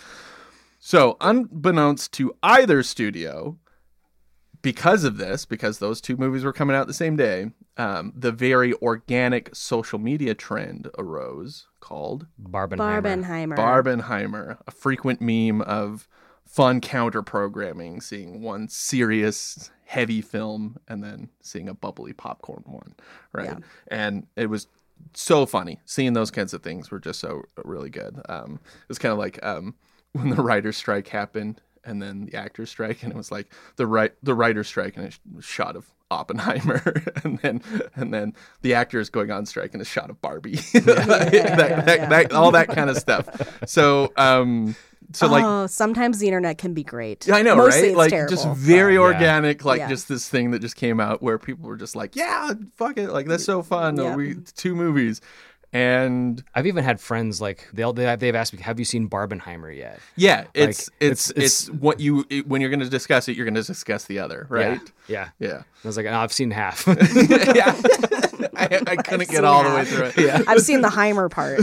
So unbeknownst to either studio, because of this, because those two movies were coming out the same day, the very organic social media trend arose called Barbenheimer. Barbenheimer, a frequent meme of fun counter programming, seeing one serious, heavy film and then seeing a bubbly popcorn one, right? Yeah. And it was so funny. Seeing those kinds of things were just so really good. It was kind of like when the writer's strike happened and then the actor's strike, and it was like the writer's strike and a shot of Oppenheimer, and then the actor is going on strike and a shot of Barbie, all that kind of stuff. So So like, sometimes the internet can be great. I know, Mostly right? It's Like terrible. just very Yeah. organic, like Yeah. just this thing that just came out where people were just like, yeah, fuck it, like that's so fun. Yeah. Two movies, and I've even had friends like they've asked me, "Have you seen Barbenheimer yet?" yeah, it's it's- what you when you're going to discuss it, you're going to discuss the other, right? Yeah. Yeah. I was like, "No, I've seen half." Yeah. I couldn't get seen all the way that. through it. Yeah. I've seen the Heimer part.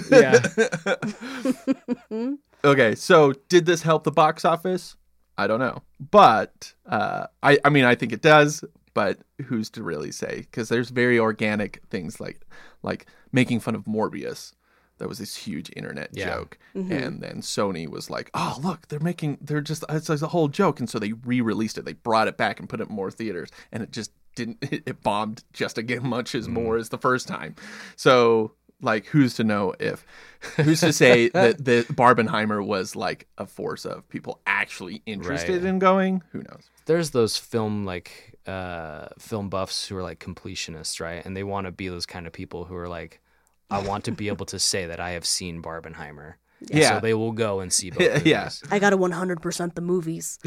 yeah. Okay, so did this help the box office? I don't know, but I mean I think it does. But who's to really say? Because there's very organic things like making fun of Morbius. That was this huge internet joke, and then Sony was like, "Oh, look, it's a whole joke," and so they re-released it. They brought it back and put it in more theaters, and it just didn't. It bombed just as much as more as the first time. So, like, who's to say that the Barbenheimer was like a force of people actually interested in going? Who knows? There's those film buffs who are like completionists, right? And they want to be those kind of people who are like, I want to be able to say that I have seen Barbenheimer. Yeah. So they will go and see both movies. Yeah. I got to 100% the movies.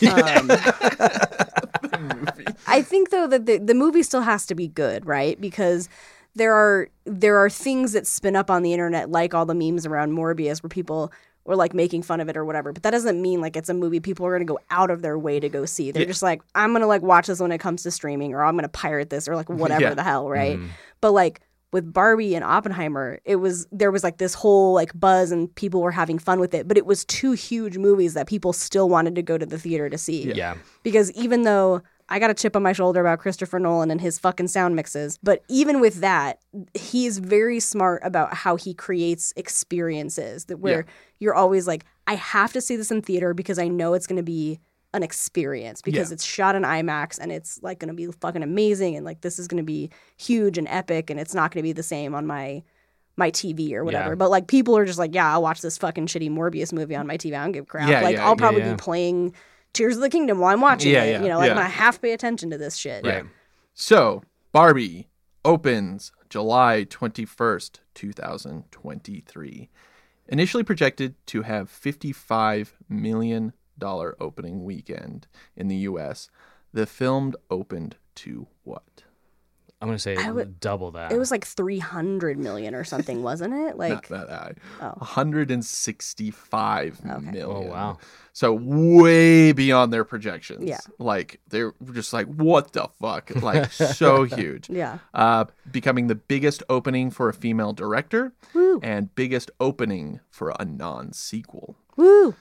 I think though that the movie still has to be good, right? Because there are things that spin up on the internet, like all the memes around Morbius, where people were like making fun of it or whatever. But that doesn't mean like it's a movie people are going to go out of their way to go see. They're just like, I'm going to like watch this when it comes to streaming, or I'm going to pirate this, or like whatever the hell, right? But like with Barbie and Oppenheimer, there was like this whole like buzz and people were having fun with it, but it was two huge movies that people still wanted to go to the theater to see. Yeah. Because even though I got a chip on my shoulder about Christopher Nolan and his fucking sound mixes, but even with that, he's very smart about how he creates experiences where you're always like, I have to see this in theater because I know it's going to be an experience because it's shot in IMAX and it's like going to be fucking amazing and like this is going to be huge and epic and it's not going to be the same on my TV or whatever. Yeah. But like people are just like, yeah, I'll watch this fucking shitty Morbius movie on my TV. I don't give a crap. I'll probably be playing Tears of the Kingdom while I'm watching it. You know, like I'm gonna have to pay attention to this shit. Right. So Barbie opens July 21st, 2023. Initially projected to have $55 million opening weekend in the U.S., the film opened to what? I'm going to say double that. It was like 300 million or something, wasn't it? Like Not that high. Oh. 165 million. Oh, wow. So way beyond their projections. Yeah. Like they're just like, what the fuck? Like so huge. Yeah. Becoming the biggest opening for a female director Woo. and biggest opening for a non-sequel. Woo.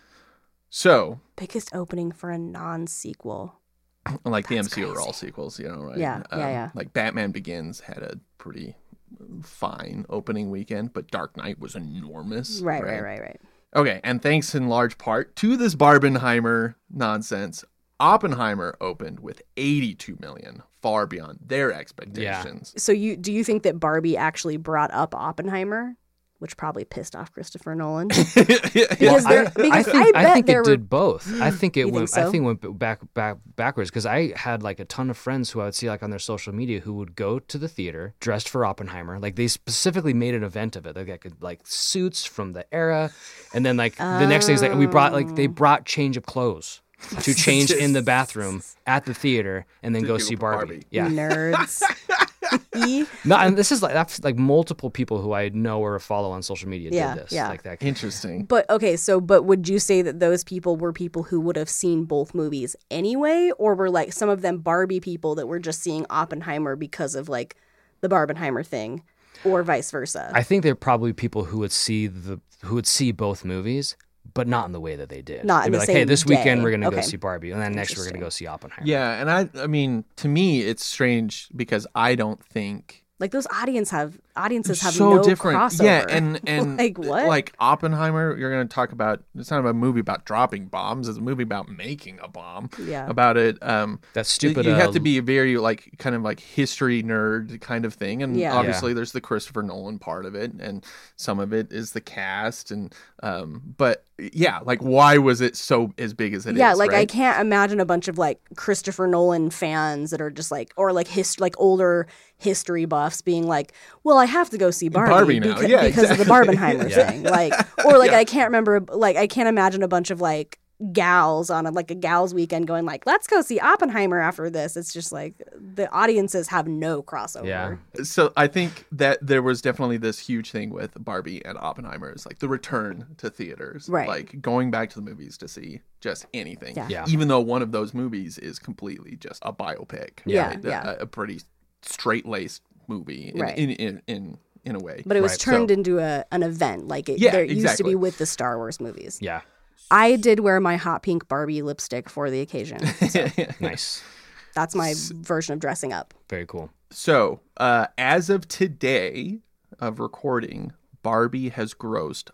So Biggest opening for a non-sequel. like the That's MCU are all crazy. sequels, you know, right? Yeah, yeah. Like Batman Begins had a pretty fine opening weekend, but Dark Knight was enormous. Right. Okay, and thanks in large part to this Barbenheimer nonsense, Oppenheimer opened with 82 million, far beyond their expectations. So do you think that Barbie actually brought up Oppenheimer, which probably pissed off Christopher Nolan? Because I think there it were did both. I think it You went. think so? I think it went backwards because I had like a ton of friends who I would see like on their social media who would go to the theater dressed for Oppenheimer. Like they specifically made an event of it. They got like suits from the era, and then like the next thing is like they brought change of clothes to change in the bathroom at the theater and then go see Barbie. Yeah, nerds. no, and that's like multiple people who I know or follow on social media Yeah, did this. yeah. Like that. Interesting. But okay, but would you say that those people were people who would have seen both movies anyway, or were like some of them Barbie people that were just seeing Oppenheimer because of like the Barbenheimer thing, or vice versa? I think they're probably people who would see both movies, but not in the way that they did. Not They'd in be the like, same hey, this weekend day. we're gonna go Okay. see Barbie, and then next we're gonna go see Oppenheimer. Yeah, and I mean, to me, it's strange because I don't think Like those audiences have so no different. crossover. Yeah, and like what? Like Oppenheimer, you're going to talk about. It's not a movie about dropping bombs. It's a movie about making a bomb. Yeah. About it. That stupid. You have to be a very like kind of like history nerd kind of thing, and Yeah. obviously there's the Christopher Nolan part of it, and some of it is the cast, and but yeah, like why was it so as big as it is? Yeah, like right? I can't imagine a bunch of like Christopher Nolan fans that are just like, or like older history buffs being like, well, I have to go see Barbie, now. because of the Barbenheimer Yeah. thing. Like, or like I can't remember, like I can't imagine a bunch of like gals on a gals weekend going like, let's go see Oppenheimer after this. It's just like the audiences have no crossover. Yeah. So I think that there was definitely this huge thing with Barbie and Oppenheimer, is like the return to theaters, Right. like going back to the movies to see just anything, Yeah. even though one of those movies is completely just a biopic, Yeah, right? yeah. A pretty straight-laced movie Right. in a way. But it was Right. turned So- into an event like it Yeah, there used to exactly. be with the Star Wars movies. Yeah. I did wear my hot pink Barbie lipstick for the occasion. So Nice. that's my version of dressing up. Very cool. So, as of today of recording, Barbie has grossed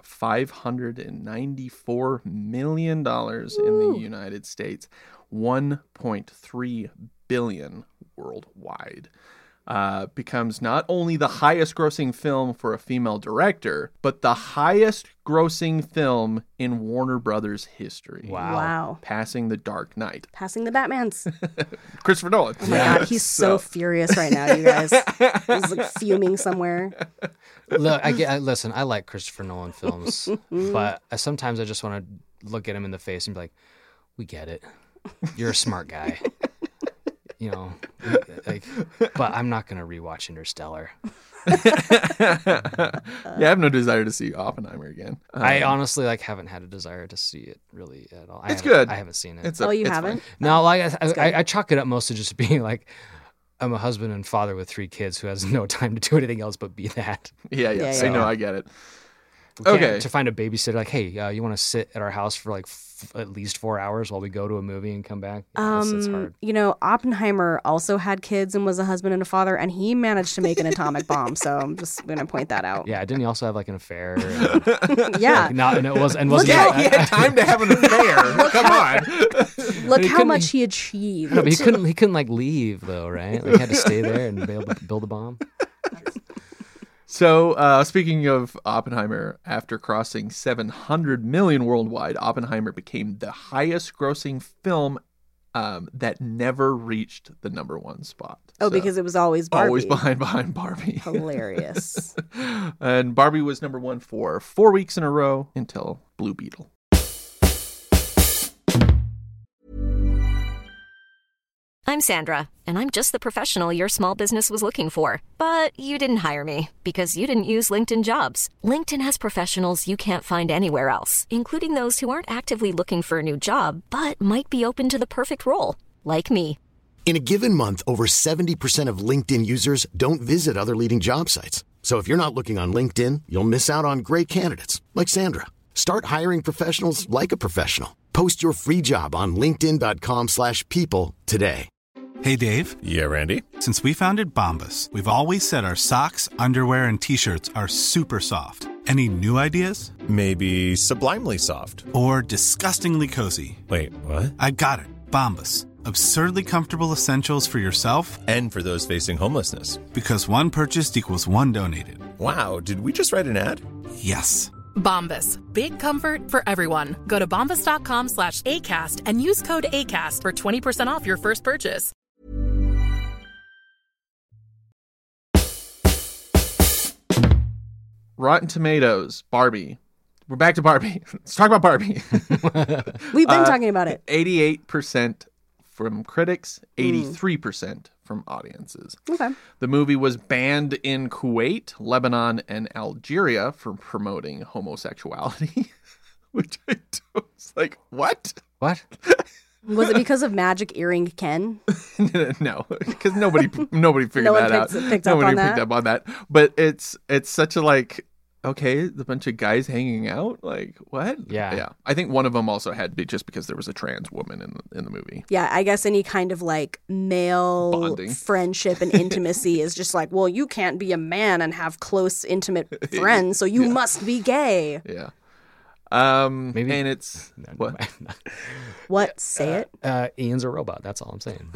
$594 million in the United States, $1.3 billion worldwide. Becomes not only the highest grossing film for a female director, but the highest grossing film in Warner Brothers history. Wow. Passing The Dark Knight. Passing the Batmans. Christopher Nolan. Oh my God, he's so furious right now, you guys. He's like fuming somewhere. Look, listen, I like Christopher Nolan films, but sometimes I just want to look at him in the face and be like, we get it. You're a smart guy. You know, like, but I'm not going to rewatch Interstellar. Yeah, I have no desire to see Oppenheimer again. I honestly haven't had a desire to see it really at all. It's good. I haven't seen it. It's You it's haven't? fine. No, I chalk it up mostly just being like, I'm a husband and father with 3 kids who has no time to do anything else but be that. Yeah. Yeah, I yeah. know, I get it. Can't- Okay. To find a babysitter, like, hey, you want to sit at our house for like at least 4 hours while we go to a movie and come back? Yeah, it's hard. You know, Oppenheimer also had kids and was a husband and a father, and he managed to make an atomic bomb. So I'm just going to point that out. Yeah, didn't he also have like an affair? Yeah. And it wasn't. Yeah, he had time to have an affair. Come on. Look he how couldn't- much he achieved. No, but he couldn't like leave though, right? Like, he had to stay there and be able to build a bomb. So, speaking of Oppenheimer, after crossing 700 million worldwide, Oppenheimer became the highest grossing film that never reached the #1 spot. Oh, So, because it was always Barbie. always behind Barbie. Hilarious. And Barbie was #1 for 4 weeks in a row until Blue Beetle. I'm Sandra, and I'm just the professional your small business was looking for. But you didn't hire me because you didn't use LinkedIn Jobs. LinkedIn has professionals you can't find anywhere else, including those who aren't actively looking for a new job, but might be open to the perfect role, like me. In a given month, over 70% of LinkedIn users don't visit other leading job sites. So if you're not looking on LinkedIn, you'll miss out on great candidates like Sandra. Start hiring professionals like a professional. Post your free job on linkedin.com/people today. Hey, Dave. Yeah, Randy. Since we founded Bombas, we've always said our socks, underwear, and T-shirts are super soft. Any new ideas? Maybe sublimely soft. Or disgustingly cozy. Wait, what? I got it. Bombas. Absurdly comfortable essentials for yourself And for those facing homelessness. because one purchased equals one donated. Wow, did we just write an ad? Yes. Bombas. Big comfort for everyone. Go to bombas.com/ACAST and use code ACAST for 20% off your first purchase. Rotten Tomatoes, Barbie. We're back to Barbie. Let's talk about Barbie. We've been talking about it. 88% from critics, 83% from audiences. Okay. The movie was banned in Kuwait, Lebanon, and Algeria for promoting homosexuality, which I was like, what? What? Was it because of Magic Earring Ken? No, because nobody figured No one that out. picked up Nobody on picked that? up on that. But it's such a like, okay, the bunch of guys hanging out, like what? Yeah. I think one of them also had to be just because there was a trans woman in the movie. Yeah, I guess any kind of like male Bonding. friendship and intimacy is just like, well, you can't be a man and have close, intimate friends, so you must be gay. Yeah. Maybe- and it's what? What? Say it. Ian's a robot. That's all I'm saying.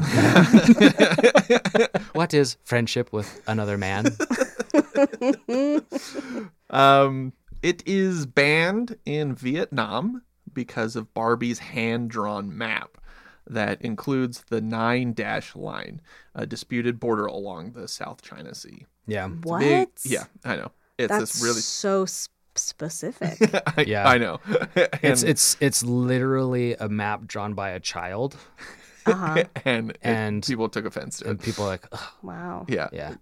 What is friendship with another man? It is banned in Vietnam because of Barbie's hand-drawn map that includes the 9-dash line, a disputed border along the South China Sea. Yeah. What? Yeah, I know. It's That's this really so specific. Yeah. I know. It's literally a map drawn by a child. Uh-huh. and people took offense to it. And people are like, ugh. Wow. Yeah.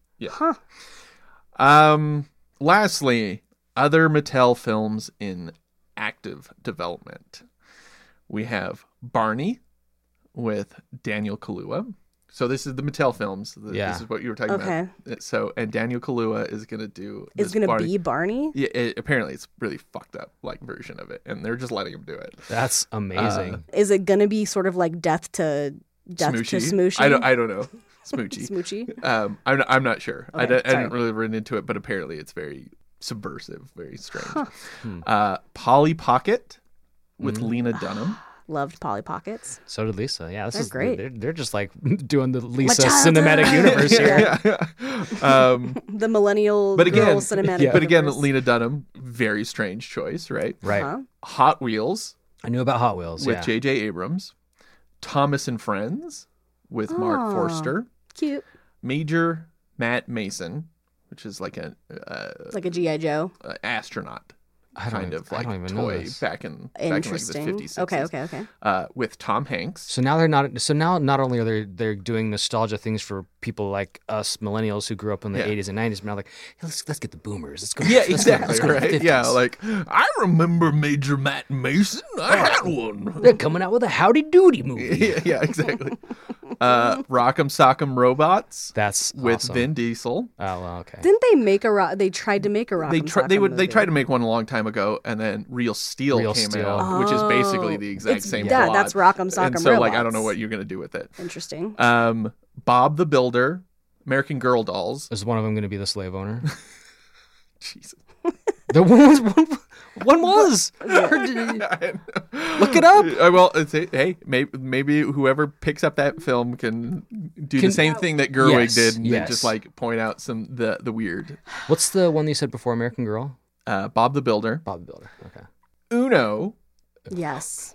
Huh. Lastly, other Mattel films in active development. We have Barney with Daniel Kaluuya. So this is the Mattel films. This is what you were talking about. So, and Daniel Kaluuya is going to do... Is going to be Barney? Yeah, apparently it's really fucked up like version of it, and they're just letting him do it. That's amazing. Is it going to be sort of like Death to Smoochy? I don't know. Smoochy. Smoochy? I'm not sure. Okay, I didn't really run into it, but apparently it's very subversive, very strange. Polly Pocket with Lena Dunham. Loved Polly Pockets. So did Lisa. Yeah, They're great. They're just like doing the Lisa cinematic universe here. The millennial girl cinematic universe. But again, Lena Dunham, very strange choice, right? Right. Uh-huh. Hot Wheels. I knew about Hot Wheels. With J.J. Abrams. Thomas and Friends with Mark Forster. Cute. Major Matt Mason, which is like a G.I. Joe astronaut. I don't even toy know back in like the 50s, 60s. Okay. With Tom Hanks. So now not only are they doing nostalgia things for people like us millennials who grew up in the 80s and 90s, but now like, hey, let's get the boomers. Let's go. Let's go to the 50s. Yeah, like I remember Major Matt Mason. I had one. They're coming out with a Howdy Doody movie. Yeah, exactly. Rock'em Sock'em Robots. That's with awesome. Vin Diesel. Oh, well, okay. Didn't they make they tried to make a Rock'em Sock'em movie? They tried to make one a long time ago, and then Real Steel came out, which is basically the exact same plot. That's Rock'em Sock'em and so, Robots. I don't know what you're gonna do with it. Interesting. Bob the Builder, American Girl Dolls. Is one of them going to be the slave owner? Jesus. The one was. Look it up. Well, hey, maybe whoever picks up that film can do the same thing that Gerwig did, and just like point out the weird. What's the one that you said before, American Girl? Bob the Builder. Bob the Builder. Okay. Uno. Yes.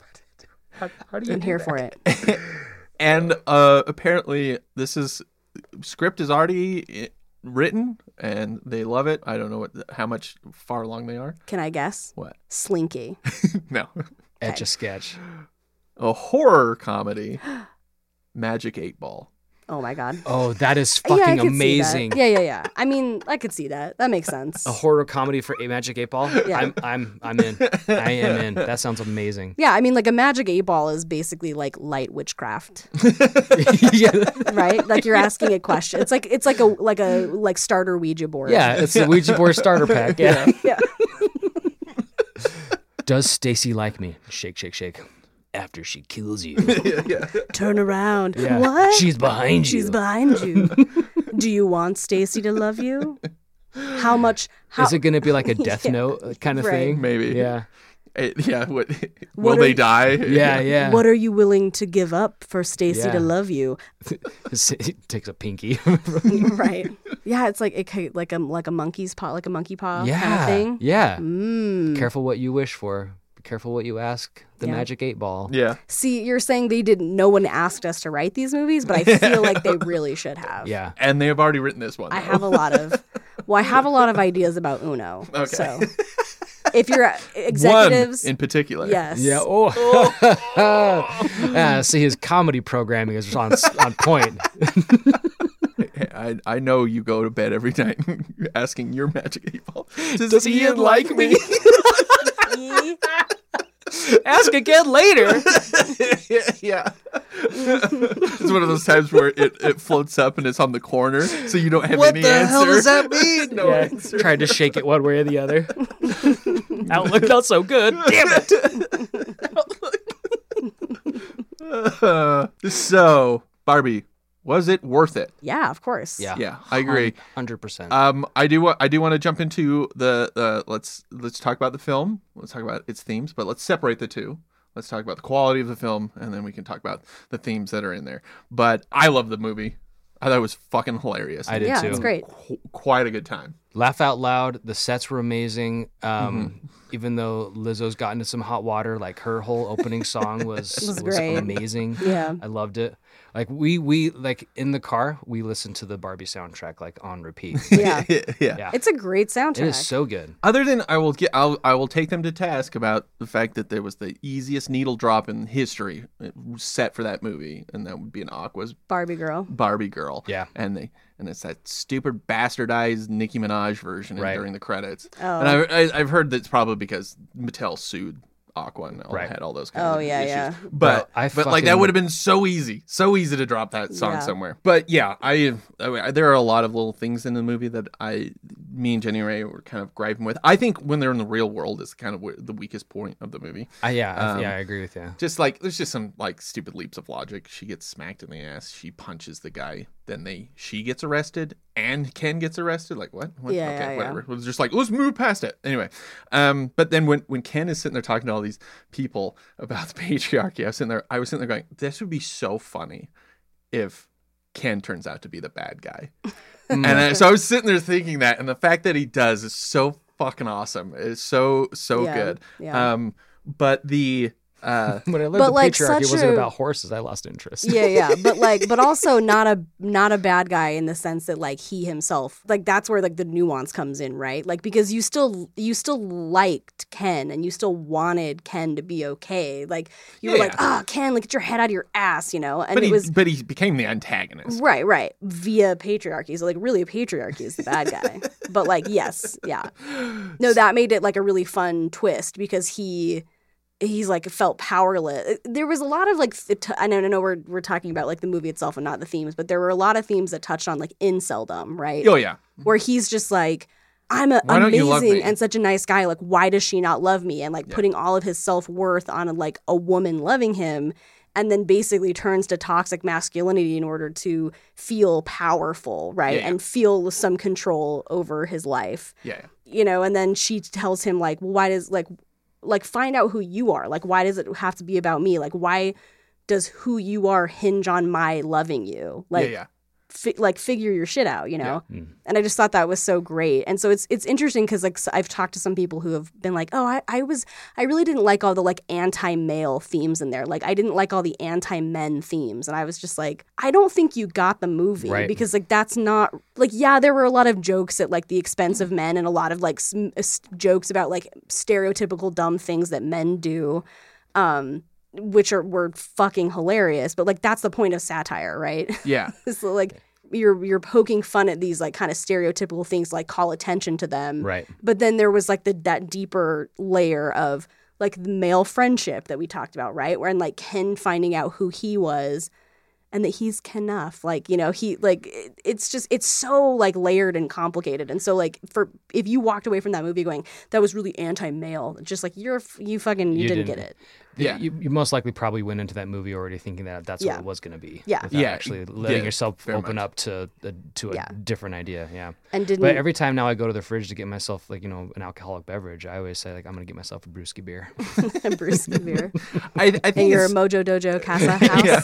How do you I'm here for it. And apparently, script is already written, and they love it. I don't know how much far along they are. Can I guess? What? Slinky. No. Etch-a-Sketch. A horror comedy. Magic 8 Ball. Oh my God. Oh, that is fucking amazing. Yeah. I mean, I could see that. That makes sense. A horror comedy for a Magic 8 Ball? Yeah. I'm in. I am in. That sounds amazing. Yeah, I mean, like a Magic 8 Ball is basically like light witchcraft. Yeah. Right? Like you're asking a question. It's like a starter Ouija board. Yeah, it's the Ouija board starter pack. Yeah. Yeah. Does Stacy like me? Shake, shake, shake. After she kills you. Turn around. Yeah. What? She's behind you. She's behind you. Do you want Stacy to love you? How much? Is it going to be like a Death Note kind of thing? Maybe. Yeah. Will they die? Yeah. What are you willing to give up for Stacy to love you? It takes a pinky. Right. Yeah, it's like a monkey's paw, like a monkey paw kind of thing. Yeah. Be careful what you wish for. Be careful what you ask the Magic 8 Ball. Yeah. See, you're saying no one asked us to write these movies, but I feel like they really should have. Yeah. And they have already written this one. I have a lot of ideas about Uno. Okay. So if you're executives. One in particular. Yes. Yeah. See, his comedy programming is on point. I know you go to bed every night asking your Magic 8 Ball, does Ian like me? Ask again later. Yeah. It's one of those times where it floats up and it's on the corner, so you don't have any answer. What the hell does that mean? No answer. Tried to shake it one way or the other. Outlook not so good. Damn it. So, Barbie, was it worth it? Yeah, of course. Yeah, I agree. 100%. I do want to jump into the let's talk about the film. Let's talk about its themes, but let's separate the two. Let's talk about the quality of the film, and then we can talk about the themes that are in there. But I love the movie. I thought it was fucking hilarious. I did too. Yeah, it's great. Quite a good time. Laugh out loud. The sets were amazing. Even though Lizzo's got into some hot water, like her whole opening song was great. Amazing. Yeah. I loved it. Like we like in the car, we listened to the Barbie soundtrack like on repeat. Yeah. Yeah. It's a great soundtrack. It is so good. Other than I will take them to task about the fact that there was the easiest needle drop in history set for that movie, and that would be an Aqua's Barbie Girl. Yeah. And it's that stupid bastardized Nicki Minaj version Right. during the credits. Oh. And I've heard that's probably because Mattel sued Aqua and Right. had all those kind of issues. Yeah. But Well, but like that would have been so easy to drop that song Yeah. somewhere. But yeah, I there are a lot of little things in the movie that me and Jenny Ray were kind of griping with. I think when they're in the real world is kind of the weakest point of the movie. I agree with you. Just like there's just some like stupid leaps of logic. She gets smacked in the ass. She punches the guy. Then she gets arrested and Ken gets arrested. Like what? Yeah, okay, yeah. whatever. It was just like let's move past it. Anyway, but then when Ken is sitting there talking to all these people about the patriarchy, I was sitting there going, this would be so funny if Ken turns out to be the bad guy. So I was sitting there thinking that, and the fact that he does is so fucking awesome. It's so Yeah, good. yeah. But the When I learned But, the like, patriarchy such wasn't a- about horses, I lost interest. Yeah, but also not a bad guy in the sense that like he himself, like that's where like the nuance comes in, right? Like because you still liked Ken and you still wanted Ken to be okay. Like you were like, Ken, like get your head out of your ass, you know? And but he became the antagonist. right via patriarchy. So like really patriarchy is the bad guy. But like yes, yeah. No, that made it like a really fun twist because he's like felt powerless. There was a lot of like I know we're talking about like the movie itself and not the themes, but there were a lot of themes that touched on like inceldom, right? Oh yeah. Where he's just like, I'm Why don't you love amazing me? and such a nice guy. Like, why does she not love me? And like putting all of his self-worth on like a woman loving him, and then basically turns to toxic masculinity in order to feel powerful, right? Yeah. And feel some control over his life. Yeah. You know, and then she tells him like, why does like find out who you are. Like, why does it have to be about me? Like, why does who you are hinge on my loving you? Like, figure your shit out, you know? Yeah. And I just thought that was so great. And so it's interesting because like I've talked to some people who have been like, oh, I really didn't like all the like anti-male themes in there. Like I didn't like all the anti-men themes. And I was just like, I don't think you got the movie because like that's not like, yeah, there were a lot of jokes at like the expense of men and a lot of like jokes about like stereotypical dumb things that men do. Which were fucking hilarious, but like that's the point of satire, right? Yeah. So like you're poking fun at these like kind of stereotypical things, like call attention to them, Right. But then there was like that deeper layer of like the male friendship that we talked about, right? Where and like Ken finding out who he was, and that he's Kenough, like you know he like it's so like layered and complicated, and so like if you walked away from that movie going that was really anti-male, just like you didn't get it. Yeah. You most likely probably went into that movie already thinking that that's what it was going to be. Yeah. Without Yeah. actually letting yourself very open much. up to a different idea. Yeah. And But every time now I go to the fridge to get myself like, you know, an alcoholic beverage, I always say like, I'm going to get myself a brewski beer. Brewski beer. I think in your it's- Mojo Dojo Casa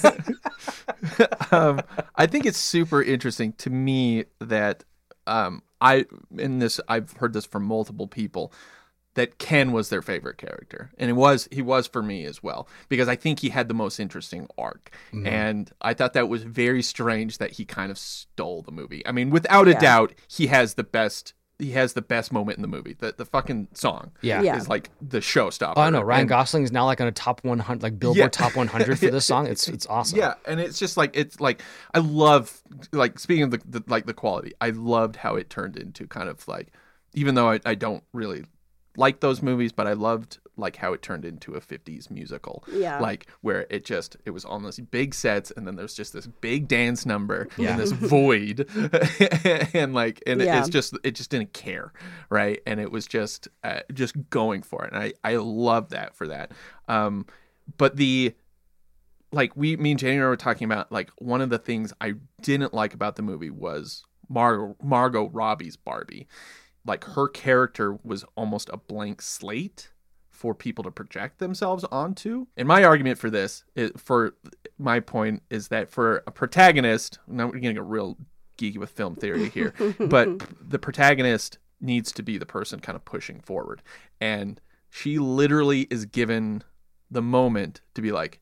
house. I think it's super interesting to me that I've heard this from multiple people that Ken was their favorite character, and he was for me as well because I think he had the most interesting arc, and I thought that was very strange that he kind of stole the movie. I mean, without a doubt, he has the best moment in the movie. The fucking song, is like the showstopper. Oh, I know. Ryan Gosling is now like on a top 100, like Billboard top 100 for this song. It's awesome. Yeah, and it's just like I love like speaking of the quality. I loved how it turned into kind of like, even though I don't really like those movies, but I loved like how it turned into a 50s musical. Yeah. Like where it was on these big sets and then there's just this big dance number and this void and it just didn't care, right? And it was just going for it. And I love that for that. But me and Jenny were talking about like one of the things I didn't like about the movie was Margot Robbie's Barbie. Like her character was almost a blank slate for people to project themselves onto. And my argument for my point is that for a protagonist, now we're getting a real geeky with film theory here, but the protagonist needs to be the person kind of pushing forward. And she literally is given the moment to be like,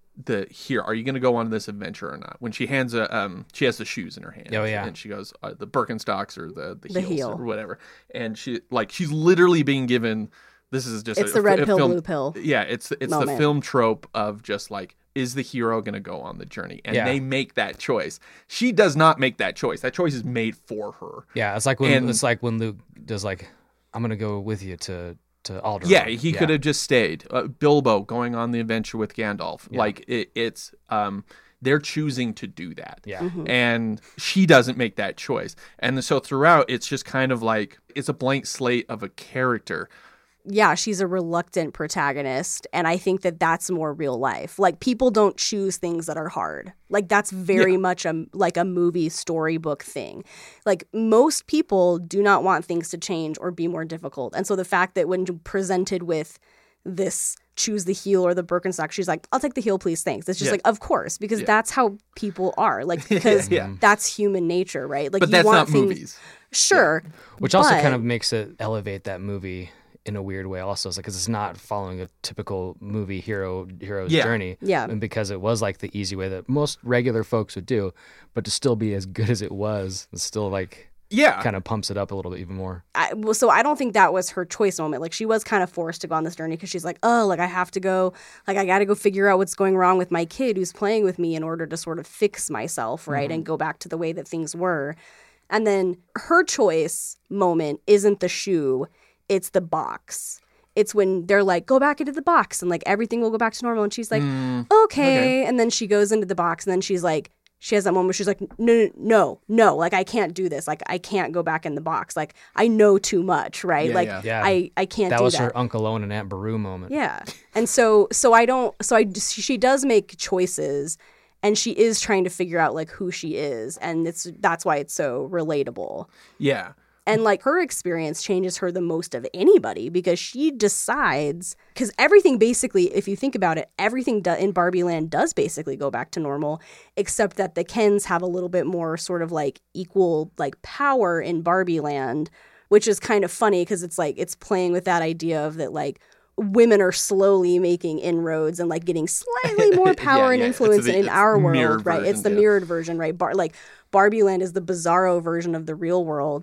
here, are you going to go on this adventure or not? When she hands she has the shoes in her hand. Oh, yeah. And she goes, the Birkenstocks or the heels heel. or whatever. And she's literally being given, this is just it's the red pill, blue pill. Yeah, it's the film trope of just like, is the hero going to go on the journey? And they make that choice. She does not make that choice. That choice is made for her. Yeah, it's like when Luke does like, I'm going to go with you to Alderaan. Yeah, he could have just stayed. Bilbo going on the adventure with Gandalf. Yeah. Like it's they're choosing to do that. Yeah. Mm-hmm. And she doesn't make that choice. And so throughout, it's just kind of like, it's a blank slate of a character. Yeah, she's a reluctant protagonist, and I think that that's more real life. Like, people don't choose things that are hard. Like, that's very much a movie storybook thing. Like, most people do not want things to change or be more difficult. And so the fact that when presented with this choose the heel or the Birkenstock, she's like, I'll take the heel, please, thanks. It's just like, of course, because that's how people are. Like, because that's human nature, right? Like, but you that's want not things, movies. Sure. Which also kind of makes it elevate that movie in a weird way also, because it's not following a typical movie hero's journey. Yeah. And because it was like the easy way that most regular folks would do, but to still be as good as it was, it's still like kind of pumps it up a little bit even more. So I don't think that was her choice moment. Like, she was kind of forced to go on this journey because she's like, oh, like I have to go, like I got to go figure out what's going wrong with my kid who's playing with me in order to sort of fix myself, right? And go back to the way that things were. And then her choice moment isn't the shoe, it's the box. It's when they're like, go back into the box and like everything will go back to normal. And she's like, okay. And then she goes into the box and then she's like, she has that moment where she's like, no, like I can't do this. Like I can't go back in the box. Like I know too much, right? I can't do that. That was her Uncle Owen and Aunt Beru moment. Yeah. And she does make choices and she is trying to figure out like who she is. And that's why it's so relatable. Yeah. And like her experience changes her the most of anybody because she decides, because everything basically, if you think about it, everything in Barbie Land does basically go back to normal, except that the Kens have a little bit more sort of like equal like power in Barbie Land, which is kind of funny because it's like it's playing with that idea of that like women are slowly making inroads and like getting slightly more power and influence in our world, right? It's the mirrored version, right? Like Barbie Land is the bizarro version of the real world.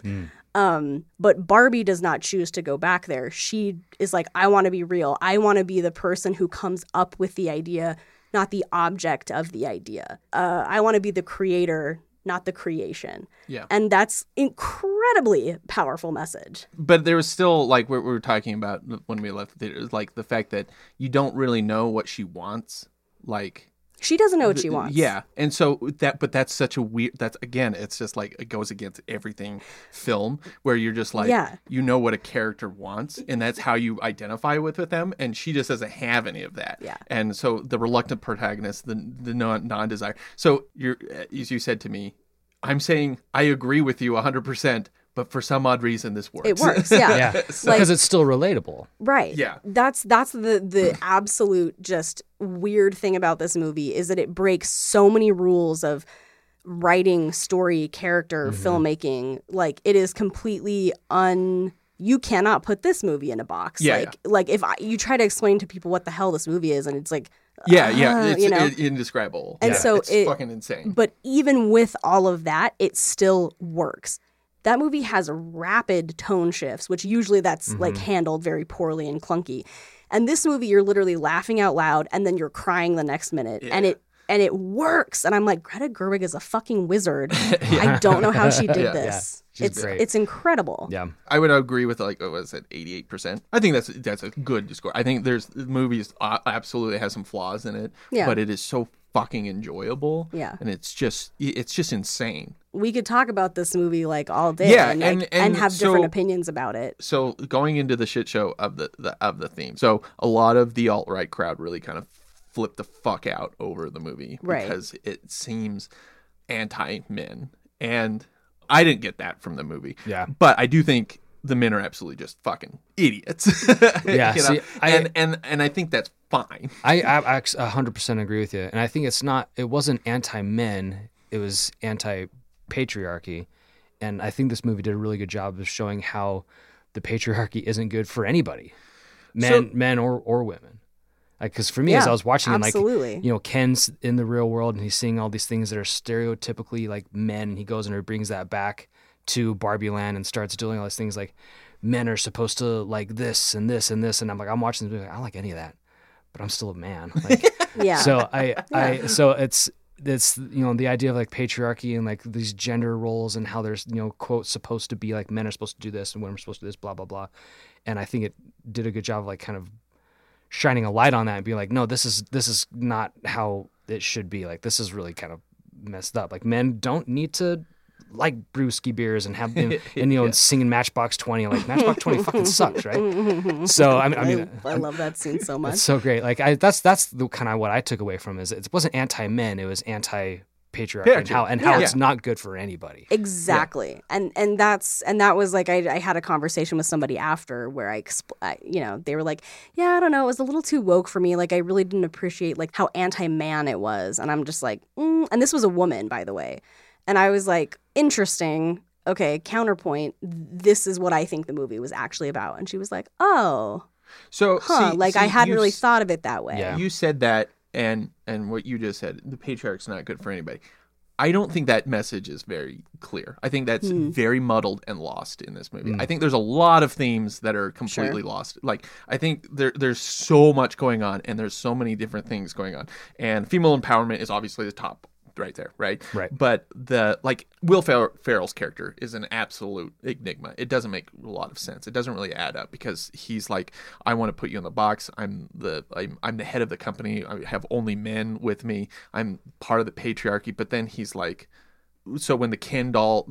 But Barbie does not choose to go back there. She is like, I want to be real. I want to be the person who comes up with the idea, not the object of the idea. I want to be the creator, not the creation. Yeah. And that's incredibly powerful message. But there was still, like what we were talking about when we left the theater, is like the fact that you don't really know what she wants. Like, she doesn't know what she wants. Yeah. And so that's such a weird, it's just like, it goes against everything film where you're just like, you know what a character wants and that's how you identify with them. And she just doesn't have any of that. Yeah. And so the reluctant protagonist, the non-desire. So as you said to me, I'm saying I agree with you 100%. But for some odd reason, this works. It works, yeah. Because it's still relatable. Right. Yeah. That's the absolute just weird thing about this movie is that it breaks so many rules of writing, story, character, filmmaking. Like, it is completely you cannot put this movie in a box. Like if you try to explain to people what the hell this movie is, and it's like, it's indescribable. And so it's fucking insane. But even with all of that, it still works. That movie has rapid tone shifts, which usually that's like handled very poorly and clunky. And this movie, you're literally laughing out loud and then you're crying the next minute. Yeah. And it works. And I'm like, Greta Gerwig is a fucking wizard. I don't know how she did this. Yeah. She's great. It's incredible. Yeah. I would agree with like, what was it, 88%? I think that's a good score. I think the movies absolutely has some flaws in it, but it is so fucking enjoyable. Yeah. And it's just insane. We could talk about this movie like all day and have different opinions about it. So going into the shit show of the theme. So a lot of the alt-right crowd really kind of flipped the fuck out over the movie because it seems anti-men. And I didn't get that from the movie. Yeah. But I do think the men are absolutely just fucking idiots. Yeah. You know? See, and I think that's fine. I 100% agree with you. And I think it wasn't anti-men, it was anti patriarchy, and I think this movie did a really good job of showing how the patriarchy isn't good for anybody, men or women. Like, because for me, as I was watching him, like, Ken's in the real world and he's seeing all these things that are stereotypically like men, and he goes and he brings that back to Barbie Land and starts doing all these things like men are supposed to like this and this and this, and I'm like, I'm watching this movie, I don't like any of that, but I'm still a man. Like, So so it's the idea of like patriarchy and like these gender roles and how there's quote supposed to be like men are supposed to do this and women are supposed to do this, blah blah blah, and I think it did a good job of like kind of shining a light on that and being like, no, this is not how it should be. Like, this is really kind of messed up. Like, men don't need to like brewski beers and have them and singing Matchbox 20. Like, Matchbox 20 fucking sucks, right? So I mean, I love that scene so much. It's so great. Like, that's the kind of what I took away from it wasn't anti-men, it was anti-patriarchy and how it's not good for anybody. Exactly. And that was like, I had a conversation with somebody after where they were like, yeah, I don't know, it was a little too woke for me. Like, I really didn't appreciate like how anti-man it was. And I'm just like, and this was a woman, by the way. And I was like, interesting. Okay, counterpoint. This is what I think the movie was actually about. And she was like, oh. So, I hadn't really thought of it that way. Yeah. You said that, and what you just said, the patriarch's not good for anybody. I don't think that message is very clear. I think that's very muddled and lost in this movie. I think there's a lot of themes that are completely lost. Like, I think there's so much going on, and there's so many different things going on. And female empowerment is obviously the top right there, right? But Will Ferrell's character is an absolute enigma. It doesn't make a lot of sense. It doesn't really add up because he's like, I want to put you in the box. I'm the head of the company. I have only men with me. I'm part of the patriarchy. But then he's like, so when the Ken Mojo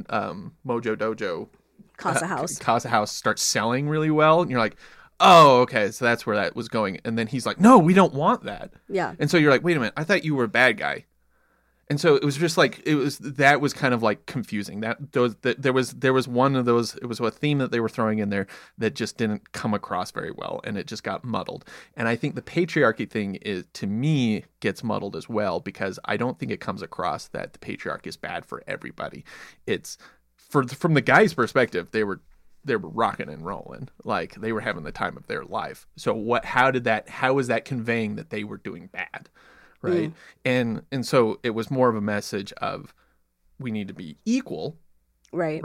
Dojo Casa House starts selling really well, and you're like, oh, okay, so that's where that was going. And then he's like, no, we don't want that. Yeah. And so you're like, wait a minute, I thought you were a bad guy. And so it was just like, that was kind of like confusing. There was one of those, it was a theme that they were throwing in there that just didn't come across very well, and it just got muddled. And I think the patriarchy thing to me gets muddled as well, because I don't think it comes across that the patriarchy is bad for everybody. It's from the guy's perspective, they were rocking and rolling, like they were having the time of their life. So how is that conveying that they were doing bad? Right. And so it was more of a message of, we need to be equal. Right.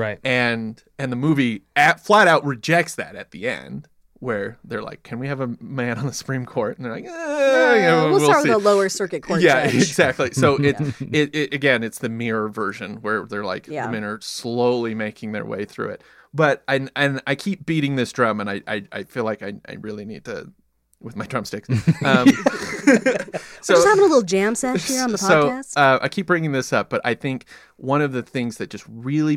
And the movie flat out rejects that at the end, where they're like, can we have a man on the Supreme Court? And they're like, we'll start with the lower circuit court judge. Exactly. So it again, it's the mirror version where they're like, the men are slowly making their way through it. But I keep beating this drum, and I feel like I really need to, with my drumsticks. We're just having a little jam sesh here on the podcast. So I keep bringing this up, but I think one of the things that just really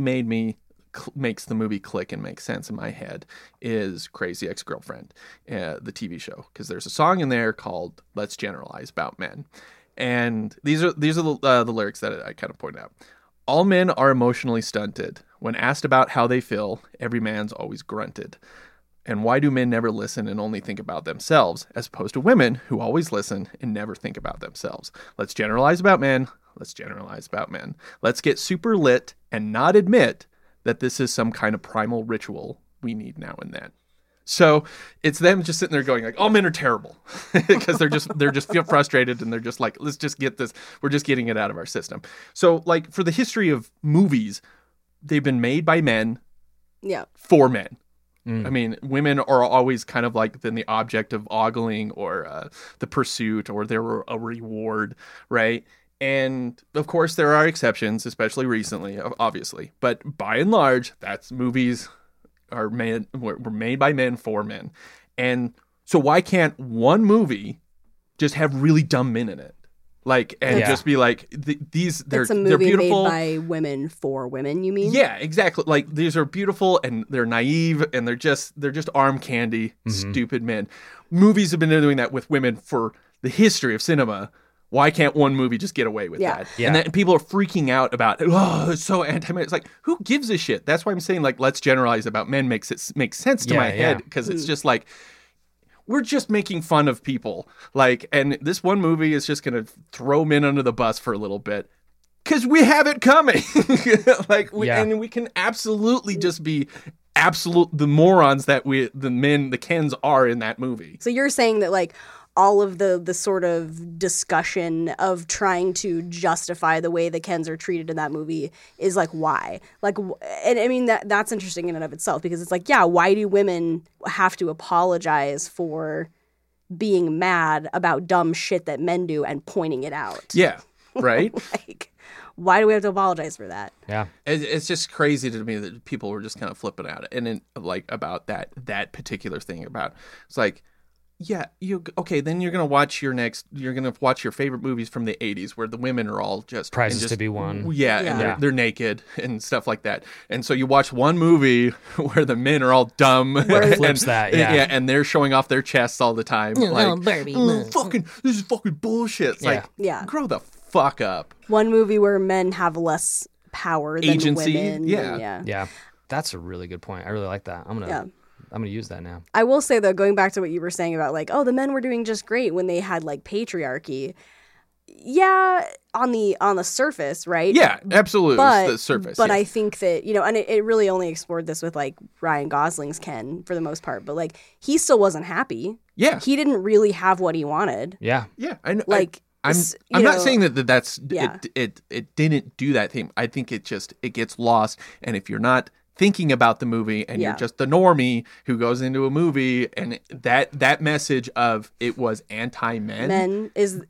makes the movie click and make sense in my head is Crazy Ex-Girlfriend, the TV show, because there's a song in there called "Let's Generalize About Men," and these are the lyrics that I kind of point out. All men are emotionally stunted. When asked about how they feel, every man's always grunted. And why do men never listen and only think about themselves, as opposed to women who always listen and never think about themselves? Let's generalize about men. Let's generalize about men. Let's get super lit and not admit that this is some kind of primal ritual we need now and then. So it's them just sitting there going like, all men are terrible, because they're just feel frustrated, and they're just like, let's just get this. We're just getting it out of our system. So like, for the history of movies, they've been made by men for men. I mean, women are always kind of like then the object of ogling or the pursuit, or they're a reward, right? And of course, there are exceptions, especially recently, obviously. But by and large, movies were made by men for men. And so why can't one movie just have really dumb men in it? Like, and just be like, they're beautiful. Made by women for women, you mean? Yeah, exactly. Like, these are beautiful, and they're naive, and they're just arm candy, stupid men. Movies have been doing that with women for the history of cinema. Why can't one movie just get away with that? Yeah. And then people are freaking out about, it's so anti-men. It's like, who gives a shit? That's why I'm saying, like, let's generalize about men makes sense to my head, because it's just like, we're just making fun of people. Like, and this one movie is just going to throw men under the bus for a little bit. because we have it coming. Yeah. And we can absolutely just be the morons that the Kens are in that movie. So you're saying that like all of the sort of discussion of trying to justify the way the Kens are treated in that movie is like why? Like, and I mean that's interesting in and of itself because it's like, yeah, why do women have to apologize for being mad about dumb shit that men do and pointing it out? Yeah, right? Like, why do we have to apologize for that? Yeah. It's just crazy to me that people were just kind of flipping out and then like about that particular thing about it's like, yeah, then you're gonna watch your favorite movies from the 80s where the women are all just Prizes to Be Won. Yeah, and they're naked and stuff like that. And so you watch one movie where the men are all dumb Where flips that, yeah. and they're showing off their chests all the time. Barbie. This is fucking bullshit. It's like, grow the fuck up. One movie where men have less power than agency. Women. Yeah. That's a really good point. I really like that. I'm gonna use that now. I will say though, going back to what you were saying about like, oh, the men were doing just great when they had like patriarchy. Yeah, on the surface, right? Yeah, absolutely. But, the surface. But I think that, and it really only explored this with like Ryan Gosling's Ken for the most part. But like he still wasn't happy. Yeah. He didn't really have what he wanted. Yeah. I'm I'm not saying that's yeah. it didn't do that thing. I think it gets lost. And if you're not thinking about the movie and you're just the normie who goes into a movie and that message of it was anti-men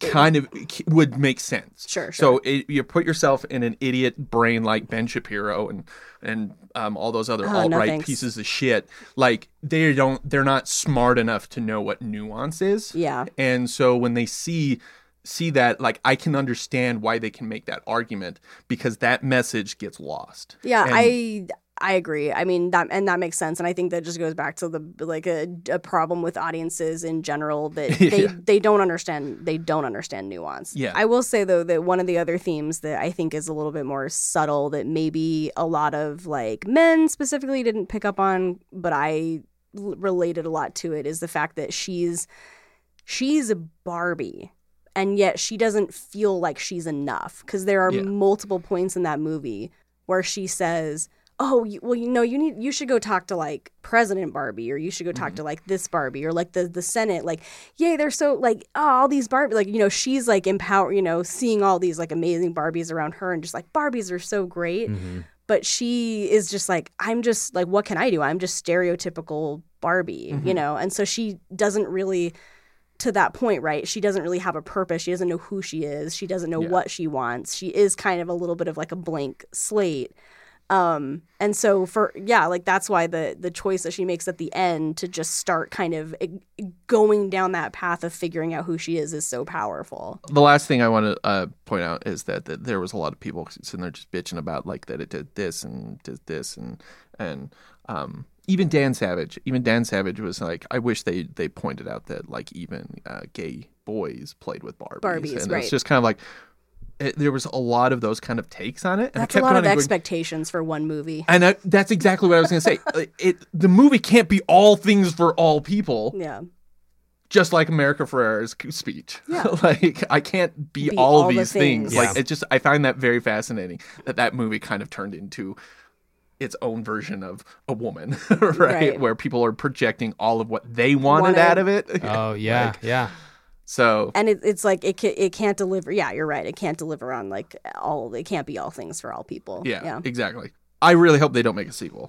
would make sense. Sure. So you put yourself in an idiot brain like Ben Shapiro and all those other alt-right pieces of shit. Like they're not smart enough to know what nuance is. Yeah. And so when they see that, like, I can understand why they can make that argument because that message gets lost. Yeah, I agree. I mean, that makes sense. And I think that just goes back to a problem with audiences in general that they don't understand nuance. Yeah. I will say though that one of the other themes that I think is a little bit more subtle that maybe a lot of like men specifically didn't pick up on, but I related a lot to it is the fact that she's a Barbie. And yet she doesn't feel like she's enough because there are multiple points in that movie where she says, oh, you should go talk to like President Barbie, or you should go talk to like this Barbie, or like the Senate. Like, yay, they're so like, oh, all these Barbie, like, she's like empowered, seeing all these like amazing Barbies around her and just like Barbies are so great. Mm-hmm. But she is just like, I'm just like, what can I do? I'm just stereotypical Barbie, and so she doesn't really. To that point, right? She doesn't really have a purpose. She doesn't know who she is. She doesn't know what she wants. She is kind of a little bit of like a blank slate. And so that's why the choice that she makes at the end to just start kind of going down that path of figuring out who she is so powerful. The last thing I want to point out is that there was a lot of people sitting there just bitching about like that it did this and did this and even Dan Savage was like, I wish they pointed out that like even gay boys played with Barbies and right. It's just kind of like there was a lot of those kind of takes on it. And that's a lot of expectations for one movie. And that's exactly what I was going to say. The movie can't be all things for all people. Yeah. Just like America Ferrera's speech. Yeah. Like, I can't be all these things. Yeah. Like, I find that very fascinating that movie kind of turned into its own version of a woman, right? Where people are projecting all of what they wanted out of it. Oh, yeah, yeah. So and it's like it can't deliver. Yeah, you're right. It can't deliver on like it can't be all things for all people. Yeah, exactly. I really hope they don't make a sequel.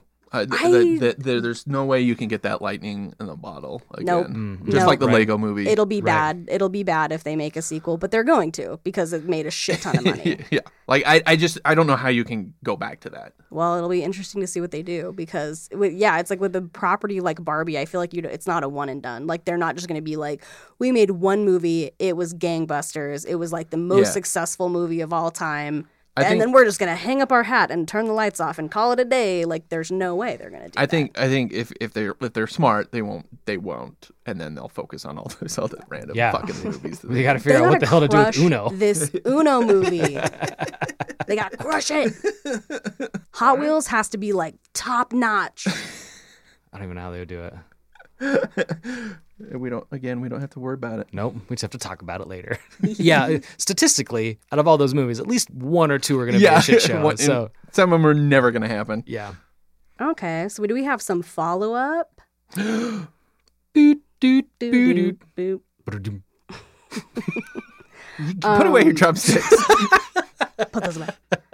There's no way you can get that lightning in the bottle again. Nope. Just like the Lego movie. It'll be bad. It'll be bad if they make a sequel, but they're going to because it made a shit ton of money. Yeah. Like I don't know how you can go back to that. Well, it'll be interesting to see what they do because it's like with the property like Barbie, I feel like it's not a one and done. Like they're not just going to be like, we made one movie, it was gangbusters, it was like the most successful movie of all time. And then we're just going to hang up our hat and turn the lights off and call it a day. Like, there's no way they're going to do that. I think if they're smart, they won't, and then they'll focus on all those other random fucking movies. They got to figure out what the hell to do with Uno. This Uno movie. They got to crush it. Hot Wheels has to be like top notch. I don't even know how they would do it. We don't have to worry about it. Nope, we just have to talk about it later. Yeah, statistically, out of all those movies, at least one or two are going to be a shit show. So some of them are never going to happen. Yeah. Okay, so do we have some follow-up? Doot, doot, Doot, doot, boop. Put away your drumsticks. Put those away.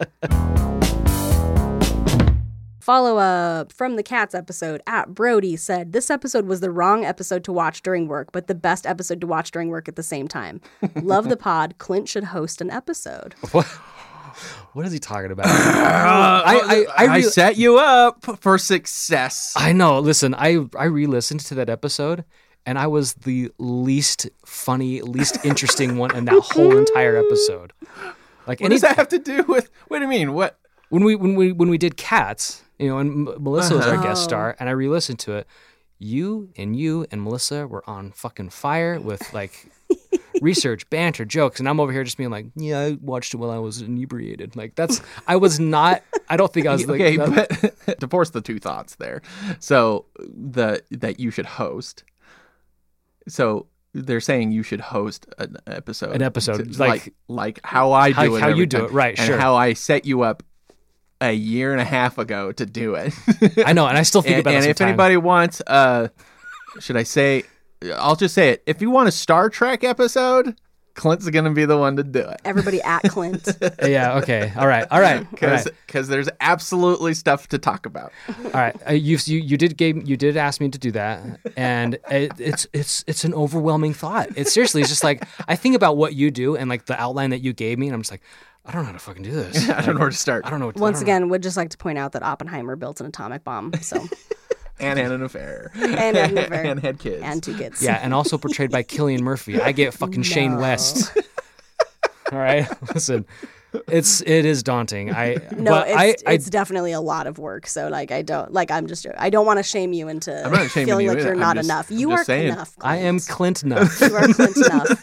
Follow-up from the Cats episode at Brody said, this episode was the wrong episode to watch during work, but the best episode to watch during work at the same time. Love the pod. Clint should host an episode. What is he talking about? I set you up for success. I know. Listen, I re-listened to that episode, and I was the least funny, least interesting one in that whole entire episode. Like, what does that have to do with? What do you mean? What? When we did Cats, and Melissa was our guest star, and I re-listened to it. You and Melissa were on fucking fire with like research, banter, jokes, and I'm over here just being like, yeah, I watched it while I was inebriated. Like I don't think I was like, okay, but divorce the two thoughts there. So that you should host. So they're saying you should host an episode. An episode, like how I do it. How you do it, right? And sure. how I set you up a year and a half ago to do it. I know, and I still think about it. And if anybody wants, should I say? I'll just say it. If you want a Star Trek episode, Clint's going to be the one to do it. Everybody at Clint. Yeah. Okay. All right. Because there's absolutely stuff to talk about. All right. You did ask me to do that, and it's an overwhelming thought. It's just like I think about what you do and like the outline that you gave me, and I'm just like, I don't know how to fucking do this. I don't know where to start. I don't know. Once again, would just like to point out that Oppenheimer built an atomic bomb. So. And had an affair. And had kids. And 2 kids. Yeah, and also portrayed by Cillian Murphy. I get fucking Shane West. All right, listen, it is daunting. It's definitely a lot of work. So like I don't want to shame you into feeling like you're not enough. You are enough. I am Clint enough. You are Clint enough.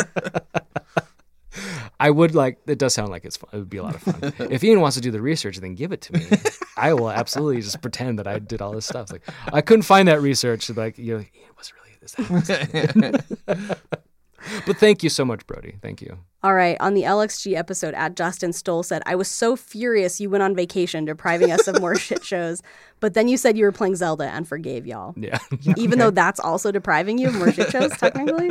I would like. It does sound like it's fun. It would be a lot of fun. If Ian wants to do the research, then give it to me. I will absolutely just pretend that I did all this stuff. It's like I couldn't find that research. Like Ian was really this. But thank you so much, Brody. Thank you. All right. On the LXG episode, at Justin Stoll said, I was so furious you went on vacation, depriving us of more shit shows. But then you said you were playing Zelda and forgave y'all. Yeah. Even though that's also depriving you of more shit shows, technically.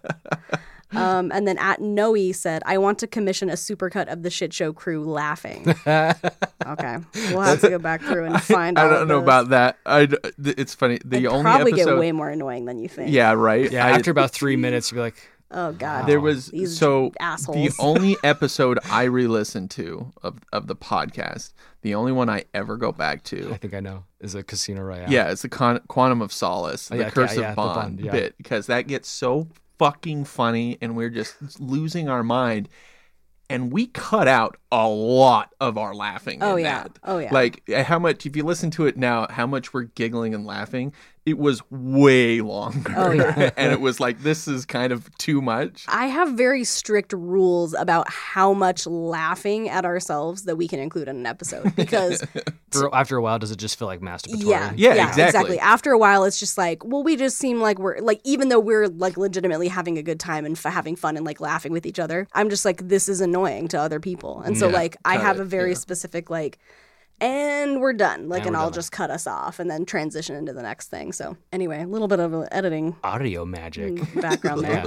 And then at Noe said, I want to commission a supercut of the shit show crew laughing. Okay. We'll have to go back through and find out. I don't know about that. It's funny. It'd probably get way more annoying than you think. Yeah, right. Yeah, after about 3 minutes, you'd be like, oh, God. There was assholes. The only episode I re-listened to of the podcast, the only one I ever go back to, I think I know, is a Casino Royale. Yeah, it's the Quantum of Solace, the Curse of Bond bit, because that gets so fucking funny and we're just losing our mind. And we cut out a lot of our laughing in that. Oh, yeah. Like, how much, if you listen to it now, how much we're giggling and laughing, it was way longer. Oh, yeah. And it was like, this is kind of too much. I have very strict rules about how much laughing at ourselves that we can include in an episode. Because after a while, does it just feel like masturbatory? Yeah, exactly. After a while, it's just like, well, we just seem like we're, like, even though we're, like, legitimately having a good time and having fun and, like, laughing with each other, I'm just like, this is annoying to other people. And so, like, I have a very specific, like, and we're done. Like, and I'll just cut us off and then transition into the next thing. So anyway, a little bit of editing. Audio magic. Background there.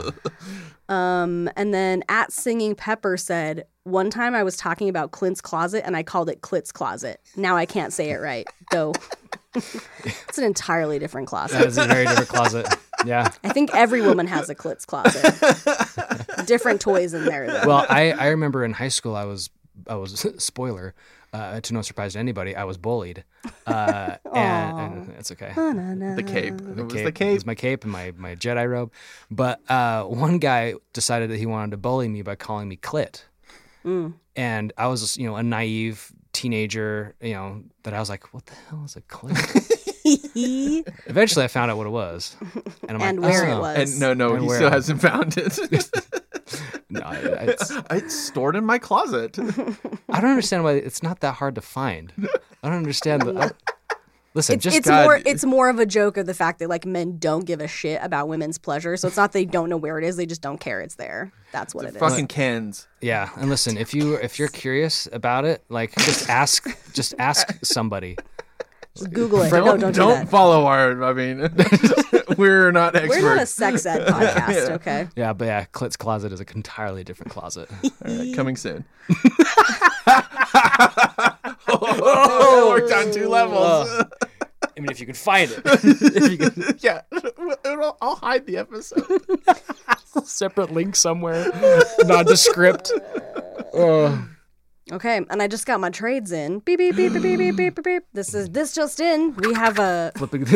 And then at Singing Pepper said, one time I was talking about Clint's closet and I called it Clit's closet. Now I can't say it right, though. It's an entirely different closet. That is a very different closet. Yeah. I think every woman has a Clit's closet. Different toys in there, though. Well, I remember in high school I was spoiler, to no surprise to anybody, I was bullied. And it's okay. The cape. It was the cape. It was my cape and my Jedi robe. But one guy decided that he wanted to bully me by calling me Clit. And I was just, a naive teenager, that I was like, what the hell is a Clit? Eventually I found out what it was. And I'm and like, where it was. And no, he still hasn't found it. No, it's stored in my closet. I don't understand why it's not that hard to find. I don't understand Listen, it's more of a joke of the fact that like men don't give a shit about women's pleasure. So it's not they don't know where it is; they just don't care it's there. That's what it is. Fucking Kens. Yeah, and listen, if you're curious about it, like just ask somebody. Just Google it. Don't do that. Follow our. I mean, we're not experts. We're not a sex ed podcast, okay? Yeah, but yeah, Klit's closet is an entirely different closet. All right, coming soon. We're down 2 levels. I mean, if you can find it. Yeah, I'll hide the episode. Separate link somewhere, nondescript. Okay, and I just got my trades in. Beep beep beep beep beep beep beep beep. This just in. We have a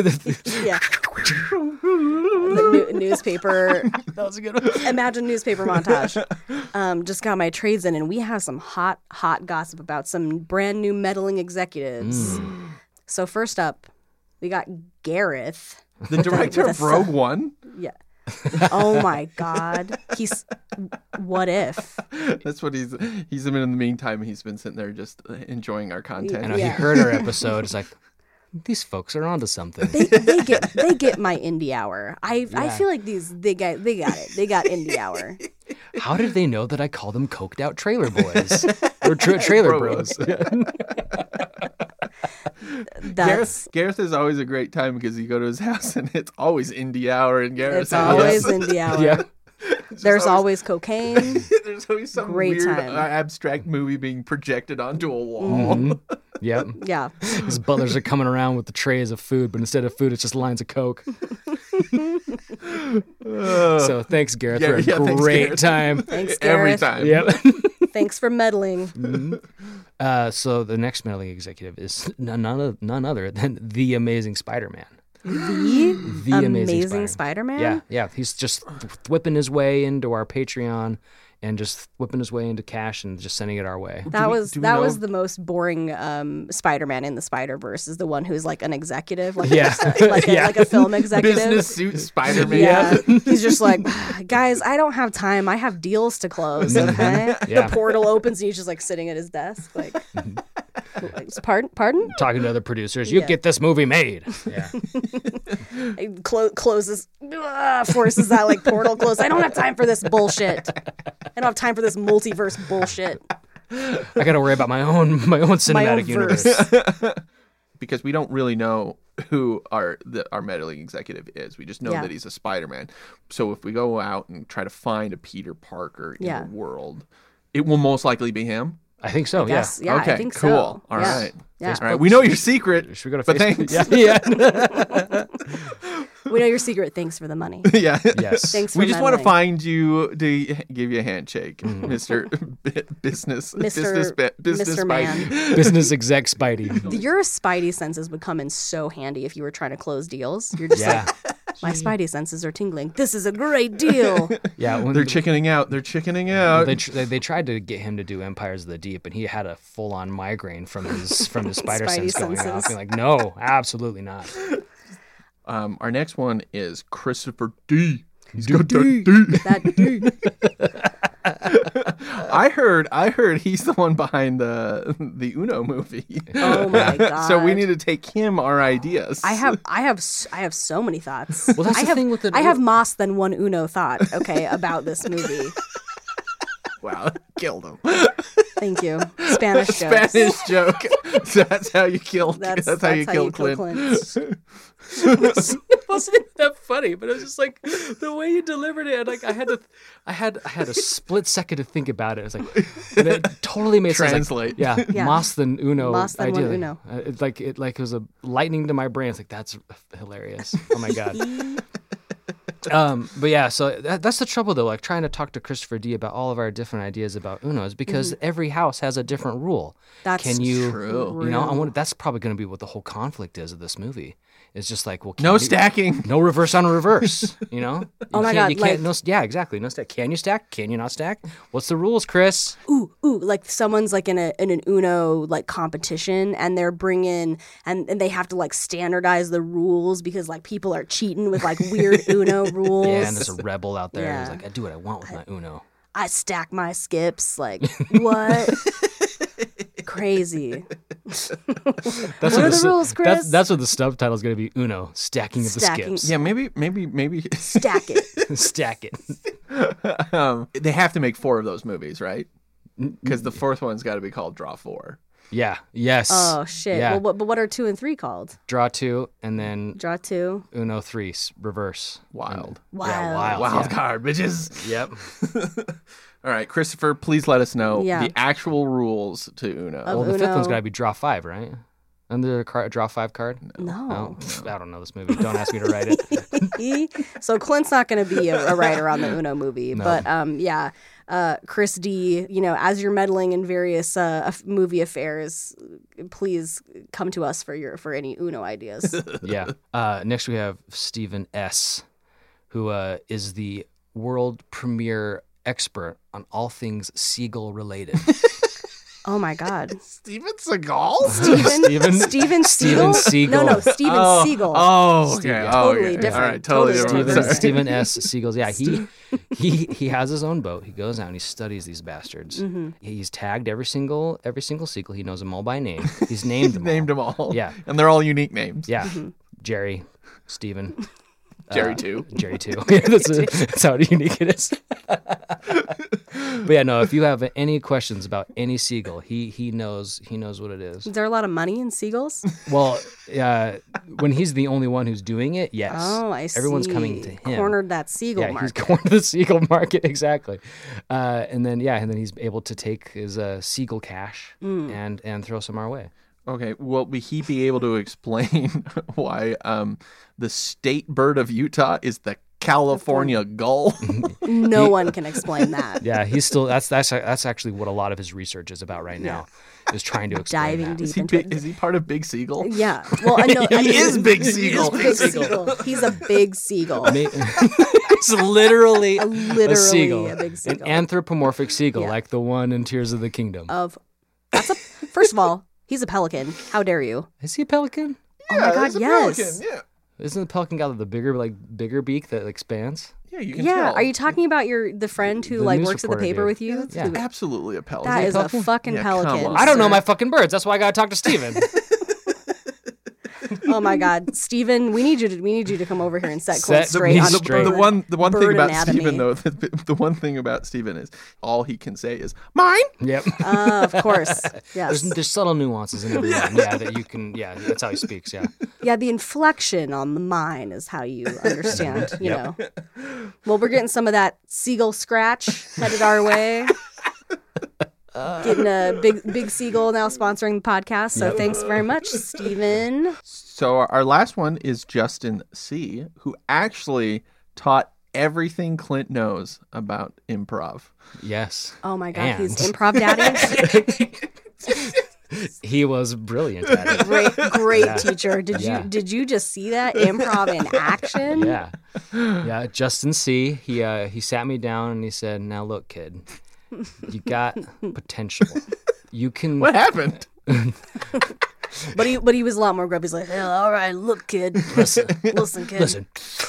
newspaper. That was a good one. Imagine newspaper montage. Just got my trades in, and we have some hot gossip about some brand new meddling executives. So first up, we got Gareth, the director of Rogue One. Yeah. Oh my God. He's what if? That's what he's been in the meantime. He's been sitting there just enjoying our content. I know he heard our episode. It's like, these folks are onto something. They get my indie hour. I feel like they got it. They got indie hour. How did they know that I call them coked out trailer boys or trailer bros? Gareth is always a great time because you go to his house and it's always indie hour and Gareth. It's always indie hour. Yeah. There's always cocaine. There's always some great weird time. abstract movie being projected onto a wall. Mm-hmm. Yep. Yeah. His butlers are coming around with the trays of food, but instead of food, it's just lines of Coke. So thanks, Gareth, for a great time. Thanks, Gareth. Every time. Yep. Thanks for meddling. Mm-hmm. So the next meddling executive is none other than the Amazing Spider-Man. The Amazing Spider-Man? Yeah. He's just whipping his way into our Patreon and just whipping his way into cash and just sending it our way. That was the most boring Spider-Man in the Spider-Verse, is the one who's like an executive, like a film executive. Business suit Spider-Man. Yeah. He's just like, guys, I don't have time. I have deals to close, okay? Yeah. The portal opens and he's just like sitting at his desk like, pardon? Talking to other producers, you get this movie made. Yeah. Closes, forces that like portal close. I don't have time for this bullshit. I don't have time for this multiverse bullshit. I got to worry about my own cinematic universe. Because we don't really know who our meddling executive is. We just know that he's a Spider-Man. So if we go out and try to find a Peter Parker in the world, it will most likely be him. I think so. Yeah, okay. I think cool. So. All right. Yeah. All right. We know your secret. Should we go to but Facebook? Thanks. Yeah. We know your secret. Thanks for the money. Yeah. Yes. Thanks for We just want to meddling. find you to give you a handshake, Mr. Business Man. Spidey. Business exec Spidey. Your Spidey senses would come in so handy if you were trying to close deals. You're just like, my Spidey senses are tingling. This is a great deal. Yeah, They're chickening out. They tried to get him to do Empires of the Deep, and he had a full-on migraine from his spider Spidey sense going senses. off. Being like, no, absolutely not. Our next one is Christopher D. He's D. got that D. That I heard he's the one behind the Uno movie. Oh my god! So we need to take him our ideas. I have so many thoughts. Well, that's the thing with the. I have más than one Uno thought. Okay, about this movie. Wow, killed him. Thank you. Spanish jokes. Spanish joke. That's how you kill. That's how you kill Clint. It wasn't that funny, but it was just like the way you delivered it. Like I had a split second to think about it. It was like, and it totally made sense. Translate. Like, yeah, más than uno. Más than idea. one Uno. It was a lightning to my brain. It's like that's hilarious. Oh my god. But yeah, so that's the trouble though. Like trying to talk to Christopher D about all of our different ideas about Unos because every house has a different rule. That's true. You know, that's probably going to be what the whole conflict is of this movie. It's just like, well, no stacking, no reverse on a reverse. You know? Oh my god! You can't. Exactly. No stack. Can you stack? Can you not stack? What's the rules, Chris? Ooh! Like someone's like in an Uno like competition, and they're bringing and they have to like standardize the rules because like people are cheating with like weird Uno rules. Yeah, and there's a rebel out there who's Yeah. like, I do what I want with my Uno. I stack my skips. Like what? Crazy. What are the rules, Chris? That's what the subtitle is going to be. Uno, stacking of the skips. Yeah, maybe. Stack it. Stack it. They have to make 4 of those movies, right? Because the 4th one's got to be called Draw 4. Yeah. Yes. Oh shit. Yeah. Well, but what are 2 and 3 called? Draw 2 and then Draw 2. Uno 3 reverse. Wild. Yeah, Wild card, bitches. Yep. All right, Christopher, please let us know Yeah. the actual rules to Uno. Well, the 5th one's got to be Draw 5, right? Under the Draw 5 card? No. I don't know this movie. Don't ask me to write it. So Clint's not going to be a writer on the Uno movie, No. but Chris D, as you're meddling in various movie affairs, please come to us for any Uno ideas. Yeah. Next we have Stephen S., who is the world premiere expert on all things seagull related. Oh my God. Steven Seagal? Steven Seagal? Seagal. No, Steven Seagal. Oh, okay. Totally different. All right, totally different. Stephen S. Seagulls. Yeah, he has his own boat. He goes out and he studies these bastards. Mm-hmm. He's tagged every single seagull. He knows them all by name. He's named them. Named them all. Yeah, and they're all unique names. Yeah, Mm-hmm. Jerry, Stephen. Jerry too. Jerry too. That's how unique it is. But yeah, no. If you have any questions about any seagull, he knows what it is. Is there a lot of money in seagulls? Well, when he's the only one who's doing it, yes. Oh, I see. Everyone's coming to him. Cornered that seagull market. He's cornered the seagull market, exactly. And then he's able to take his seagull cash and throw some our way. Okay, will he be able to explain why the state bird of Utah is the California gull? No one can explain that. Yeah, he's still that's actually what a lot of his research is about right now. Is trying to explain diving that. deep Is he part of Big Seagull? Yeah. Well, I know he is Big Seagull. He's a big seagull. It's literally a seagull. A big seagull. An anthropomorphic seagull, like the one in Tears of the Kingdom. First of all, he's a pelican. How dare you? Is he a pelican? Oh my God, he's a yes. pelican, yeah. Isn't the pelican got the bigger beak that expands? Yeah, you can Yeah, tell. are you talking about the friend who The news works at the reporter paper dude. with you? That's absolutely a pelican. That is a pelican? fucking Yeah, come pelican. on. I don't know sir. my fucking birds. That's why I gotta talk to Steven. Oh my God, Steven, we need you to come over here and set Clint straight me on straight. The one thing bird about anatomy. Steven, though, the one thing about Steven is all he can say is mine. Yep. Of course, yes. There's subtle nuances in every line. Yeah, that you can. Yeah, that's how he speaks. Yeah. Yeah, the inflection on the mine is how you understand, you know. Well, we're getting some of that seagull scratch headed our way. Getting a big seagull now sponsoring the podcast. So thanks very much, Steven. So our last one is Justin C., who actually taught everything Clint knows about improv. Yes. Oh my God, And- he's improv daddy. He was brilliant at it. Great teacher. Did you just see that improv in action? Yeah. Justin C. He sat me down and he said, "Now look, kid, you got potential. You can." What happened? But he was a lot more grumpy. He's like, hey, all right, look, kid. Listen, kid. Listen.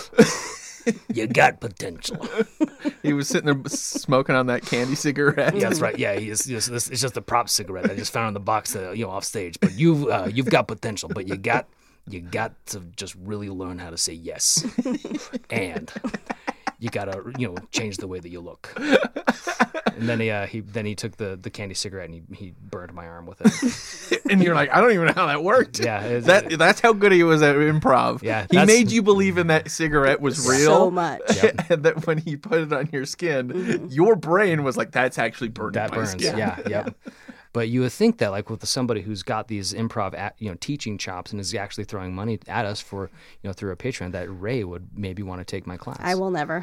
You got potential. He was sitting there smoking on that candy cigarette. Yeah, that's right. Yeah, it's just a prop cigarette I just found in the box, off stage. But you've got potential, but you got to just really learn how to say yes, and you gotta change the way that you look. And then he took the candy cigarette and he burned my arm with it. And you're like, I don't even know how that worked. Yeah, that's how good he was at improv. Yeah, he made you believe in that cigarette was real so much. Yep. And that when he put it on your skin, your brain was like, that's actually burning That my burns. skin. Yeah, yep. But you would think that, like, with somebody who's got these improv, teaching chops and is actually throwing money at us for, through a Patreon, that Ray would maybe want to take my class. I will never.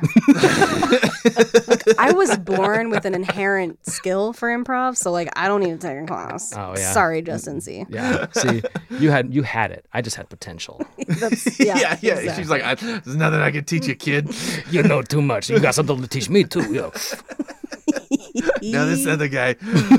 Look, I was born with an inherent skill for improv, so I don't need to take a class. Oh yeah. Sorry, Justin C. Yeah. See, you had it. I just had potential. Yeah. Exactly. She's like, there's nothing I can teach you, kid. You know too much. You got something to teach me too. Now this other guy,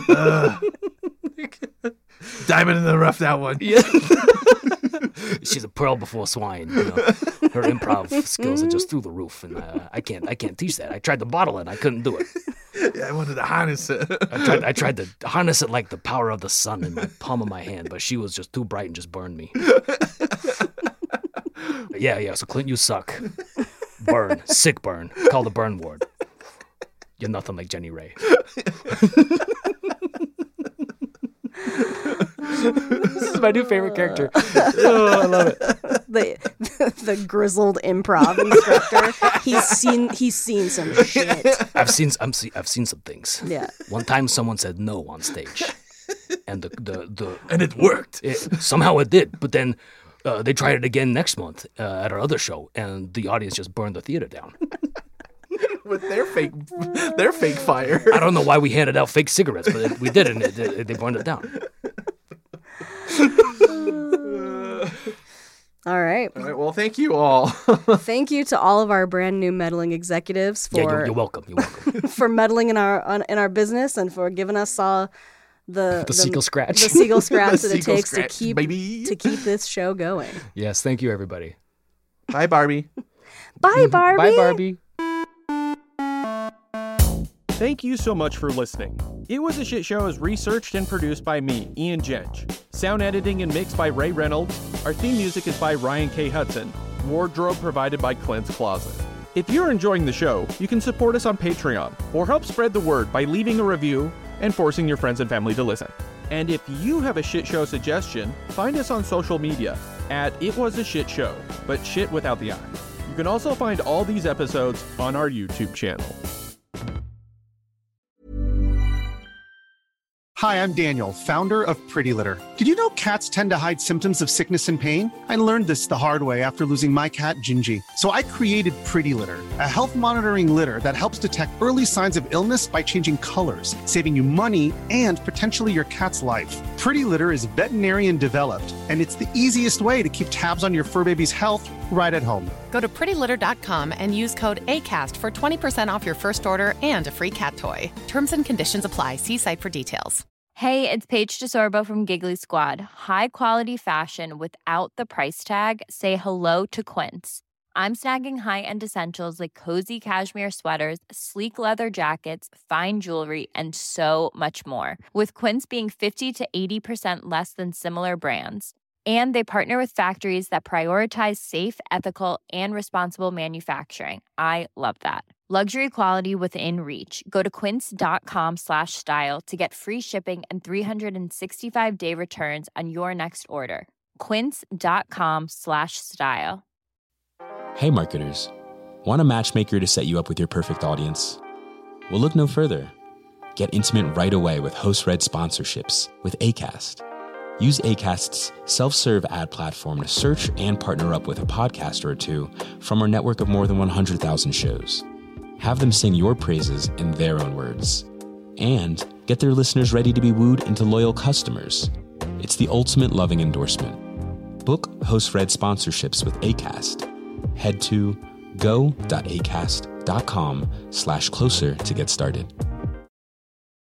diamond in the rough, that one. Yeah. She's a pearl before swine. Her improv skills are just through the roof, and I can't teach that. I tried to bottle it, I couldn't do it. Yeah, I wanted to harness it. I tried to harness it like the power of the sun in my palm of my hand, but she was just too bright and just burned me. Yeah, so Clint, you suck. Burn. Sick burn. Call the burn ward. You're nothing like Jenny Ray. This is my new favorite character. Oh, I love it. The grizzled improv instructor. He's seen some shit. I've seen some things. Yeah. One time someone said no on stage, and and it worked. Somehow it did, but then they tried it again next month at our other show, and the audience just burned the theater down. With their fake fire. I don't know why we handed out fake cigarettes, but we did, and they burned it down. All right. Well, thank you all. Thank you to all of our brand new meddling executives for you're welcome. You're welcome for meddling in our business and for giving us all the seagull scratch, the seagull scratch that it takes scratch, to keep this show going. Yes, thank you, everybody. Bye, Barbie. Bye, Barbie. Bye, Barbie. Thank you so much for listening. It Was a Shit Show is researched and produced by me, Ian Jench. Sound editing and mixed by Ray Reynolds. Our theme music is by Ryan K. Hudson. Wardrobe provided by Clint's Closet. If you're enjoying the show, you can support us on Patreon or help spread the word by leaving a review and forcing your friends and family to listen. And if you have a shit show suggestion, find us on social media at It Was a Shit Show, but shit without the I. You can also find all these episodes on our YouTube channel. Hi, I'm Daniel, founder of Pretty Litter. Did you know cats tend to hide symptoms of sickness and pain? I learned this the hard way after losing my cat, Gingy. So I created Pretty Litter, a health monitoring litter that helps detect early signs of illness by changing colors, saving you money and potentially your cat's life. Pretty Litter is veterinarian developed, and it's the easiest way to keep tabs on your fur baby's health right at home. Go to prettylitter.com and use code ACAST for 20% off your first order and a free cat toy. Terms and conditions apply. See site for details. Hey, it's Paige DeSorbo from Giggly Squad. High quality fashion without the price tag. Say hello to Quince. I'm snagging high-end essentials like cozy cashmere sweaters, sleek leather jackets, fine jewelry, and so much more. With Quince being 50 to 80% less than similar brands. And they partner with factories that prioritize safe, ethical, and responsible manufacturing. I love that. Luxury quality within reach. Go to quince.com/style to get free shipping and 365-day returns on your next order. Quince.com/style. Hey marketers, want a matchmaker to set you up with your perfect audience? Well, look no further. Get intimate right away with host-read sponsorships with Acast. Use Acast's self-serve ad platform to search and partner up with a podcaster or two from our network of more than 100,000 shows. Have them sing your praises in their own words. And get their listeners ready to be wooed into loyal customers. It's the ultimate loving endorsement. Book host-read sponsorships with Acast. Head to go.acast.com/closer to get started.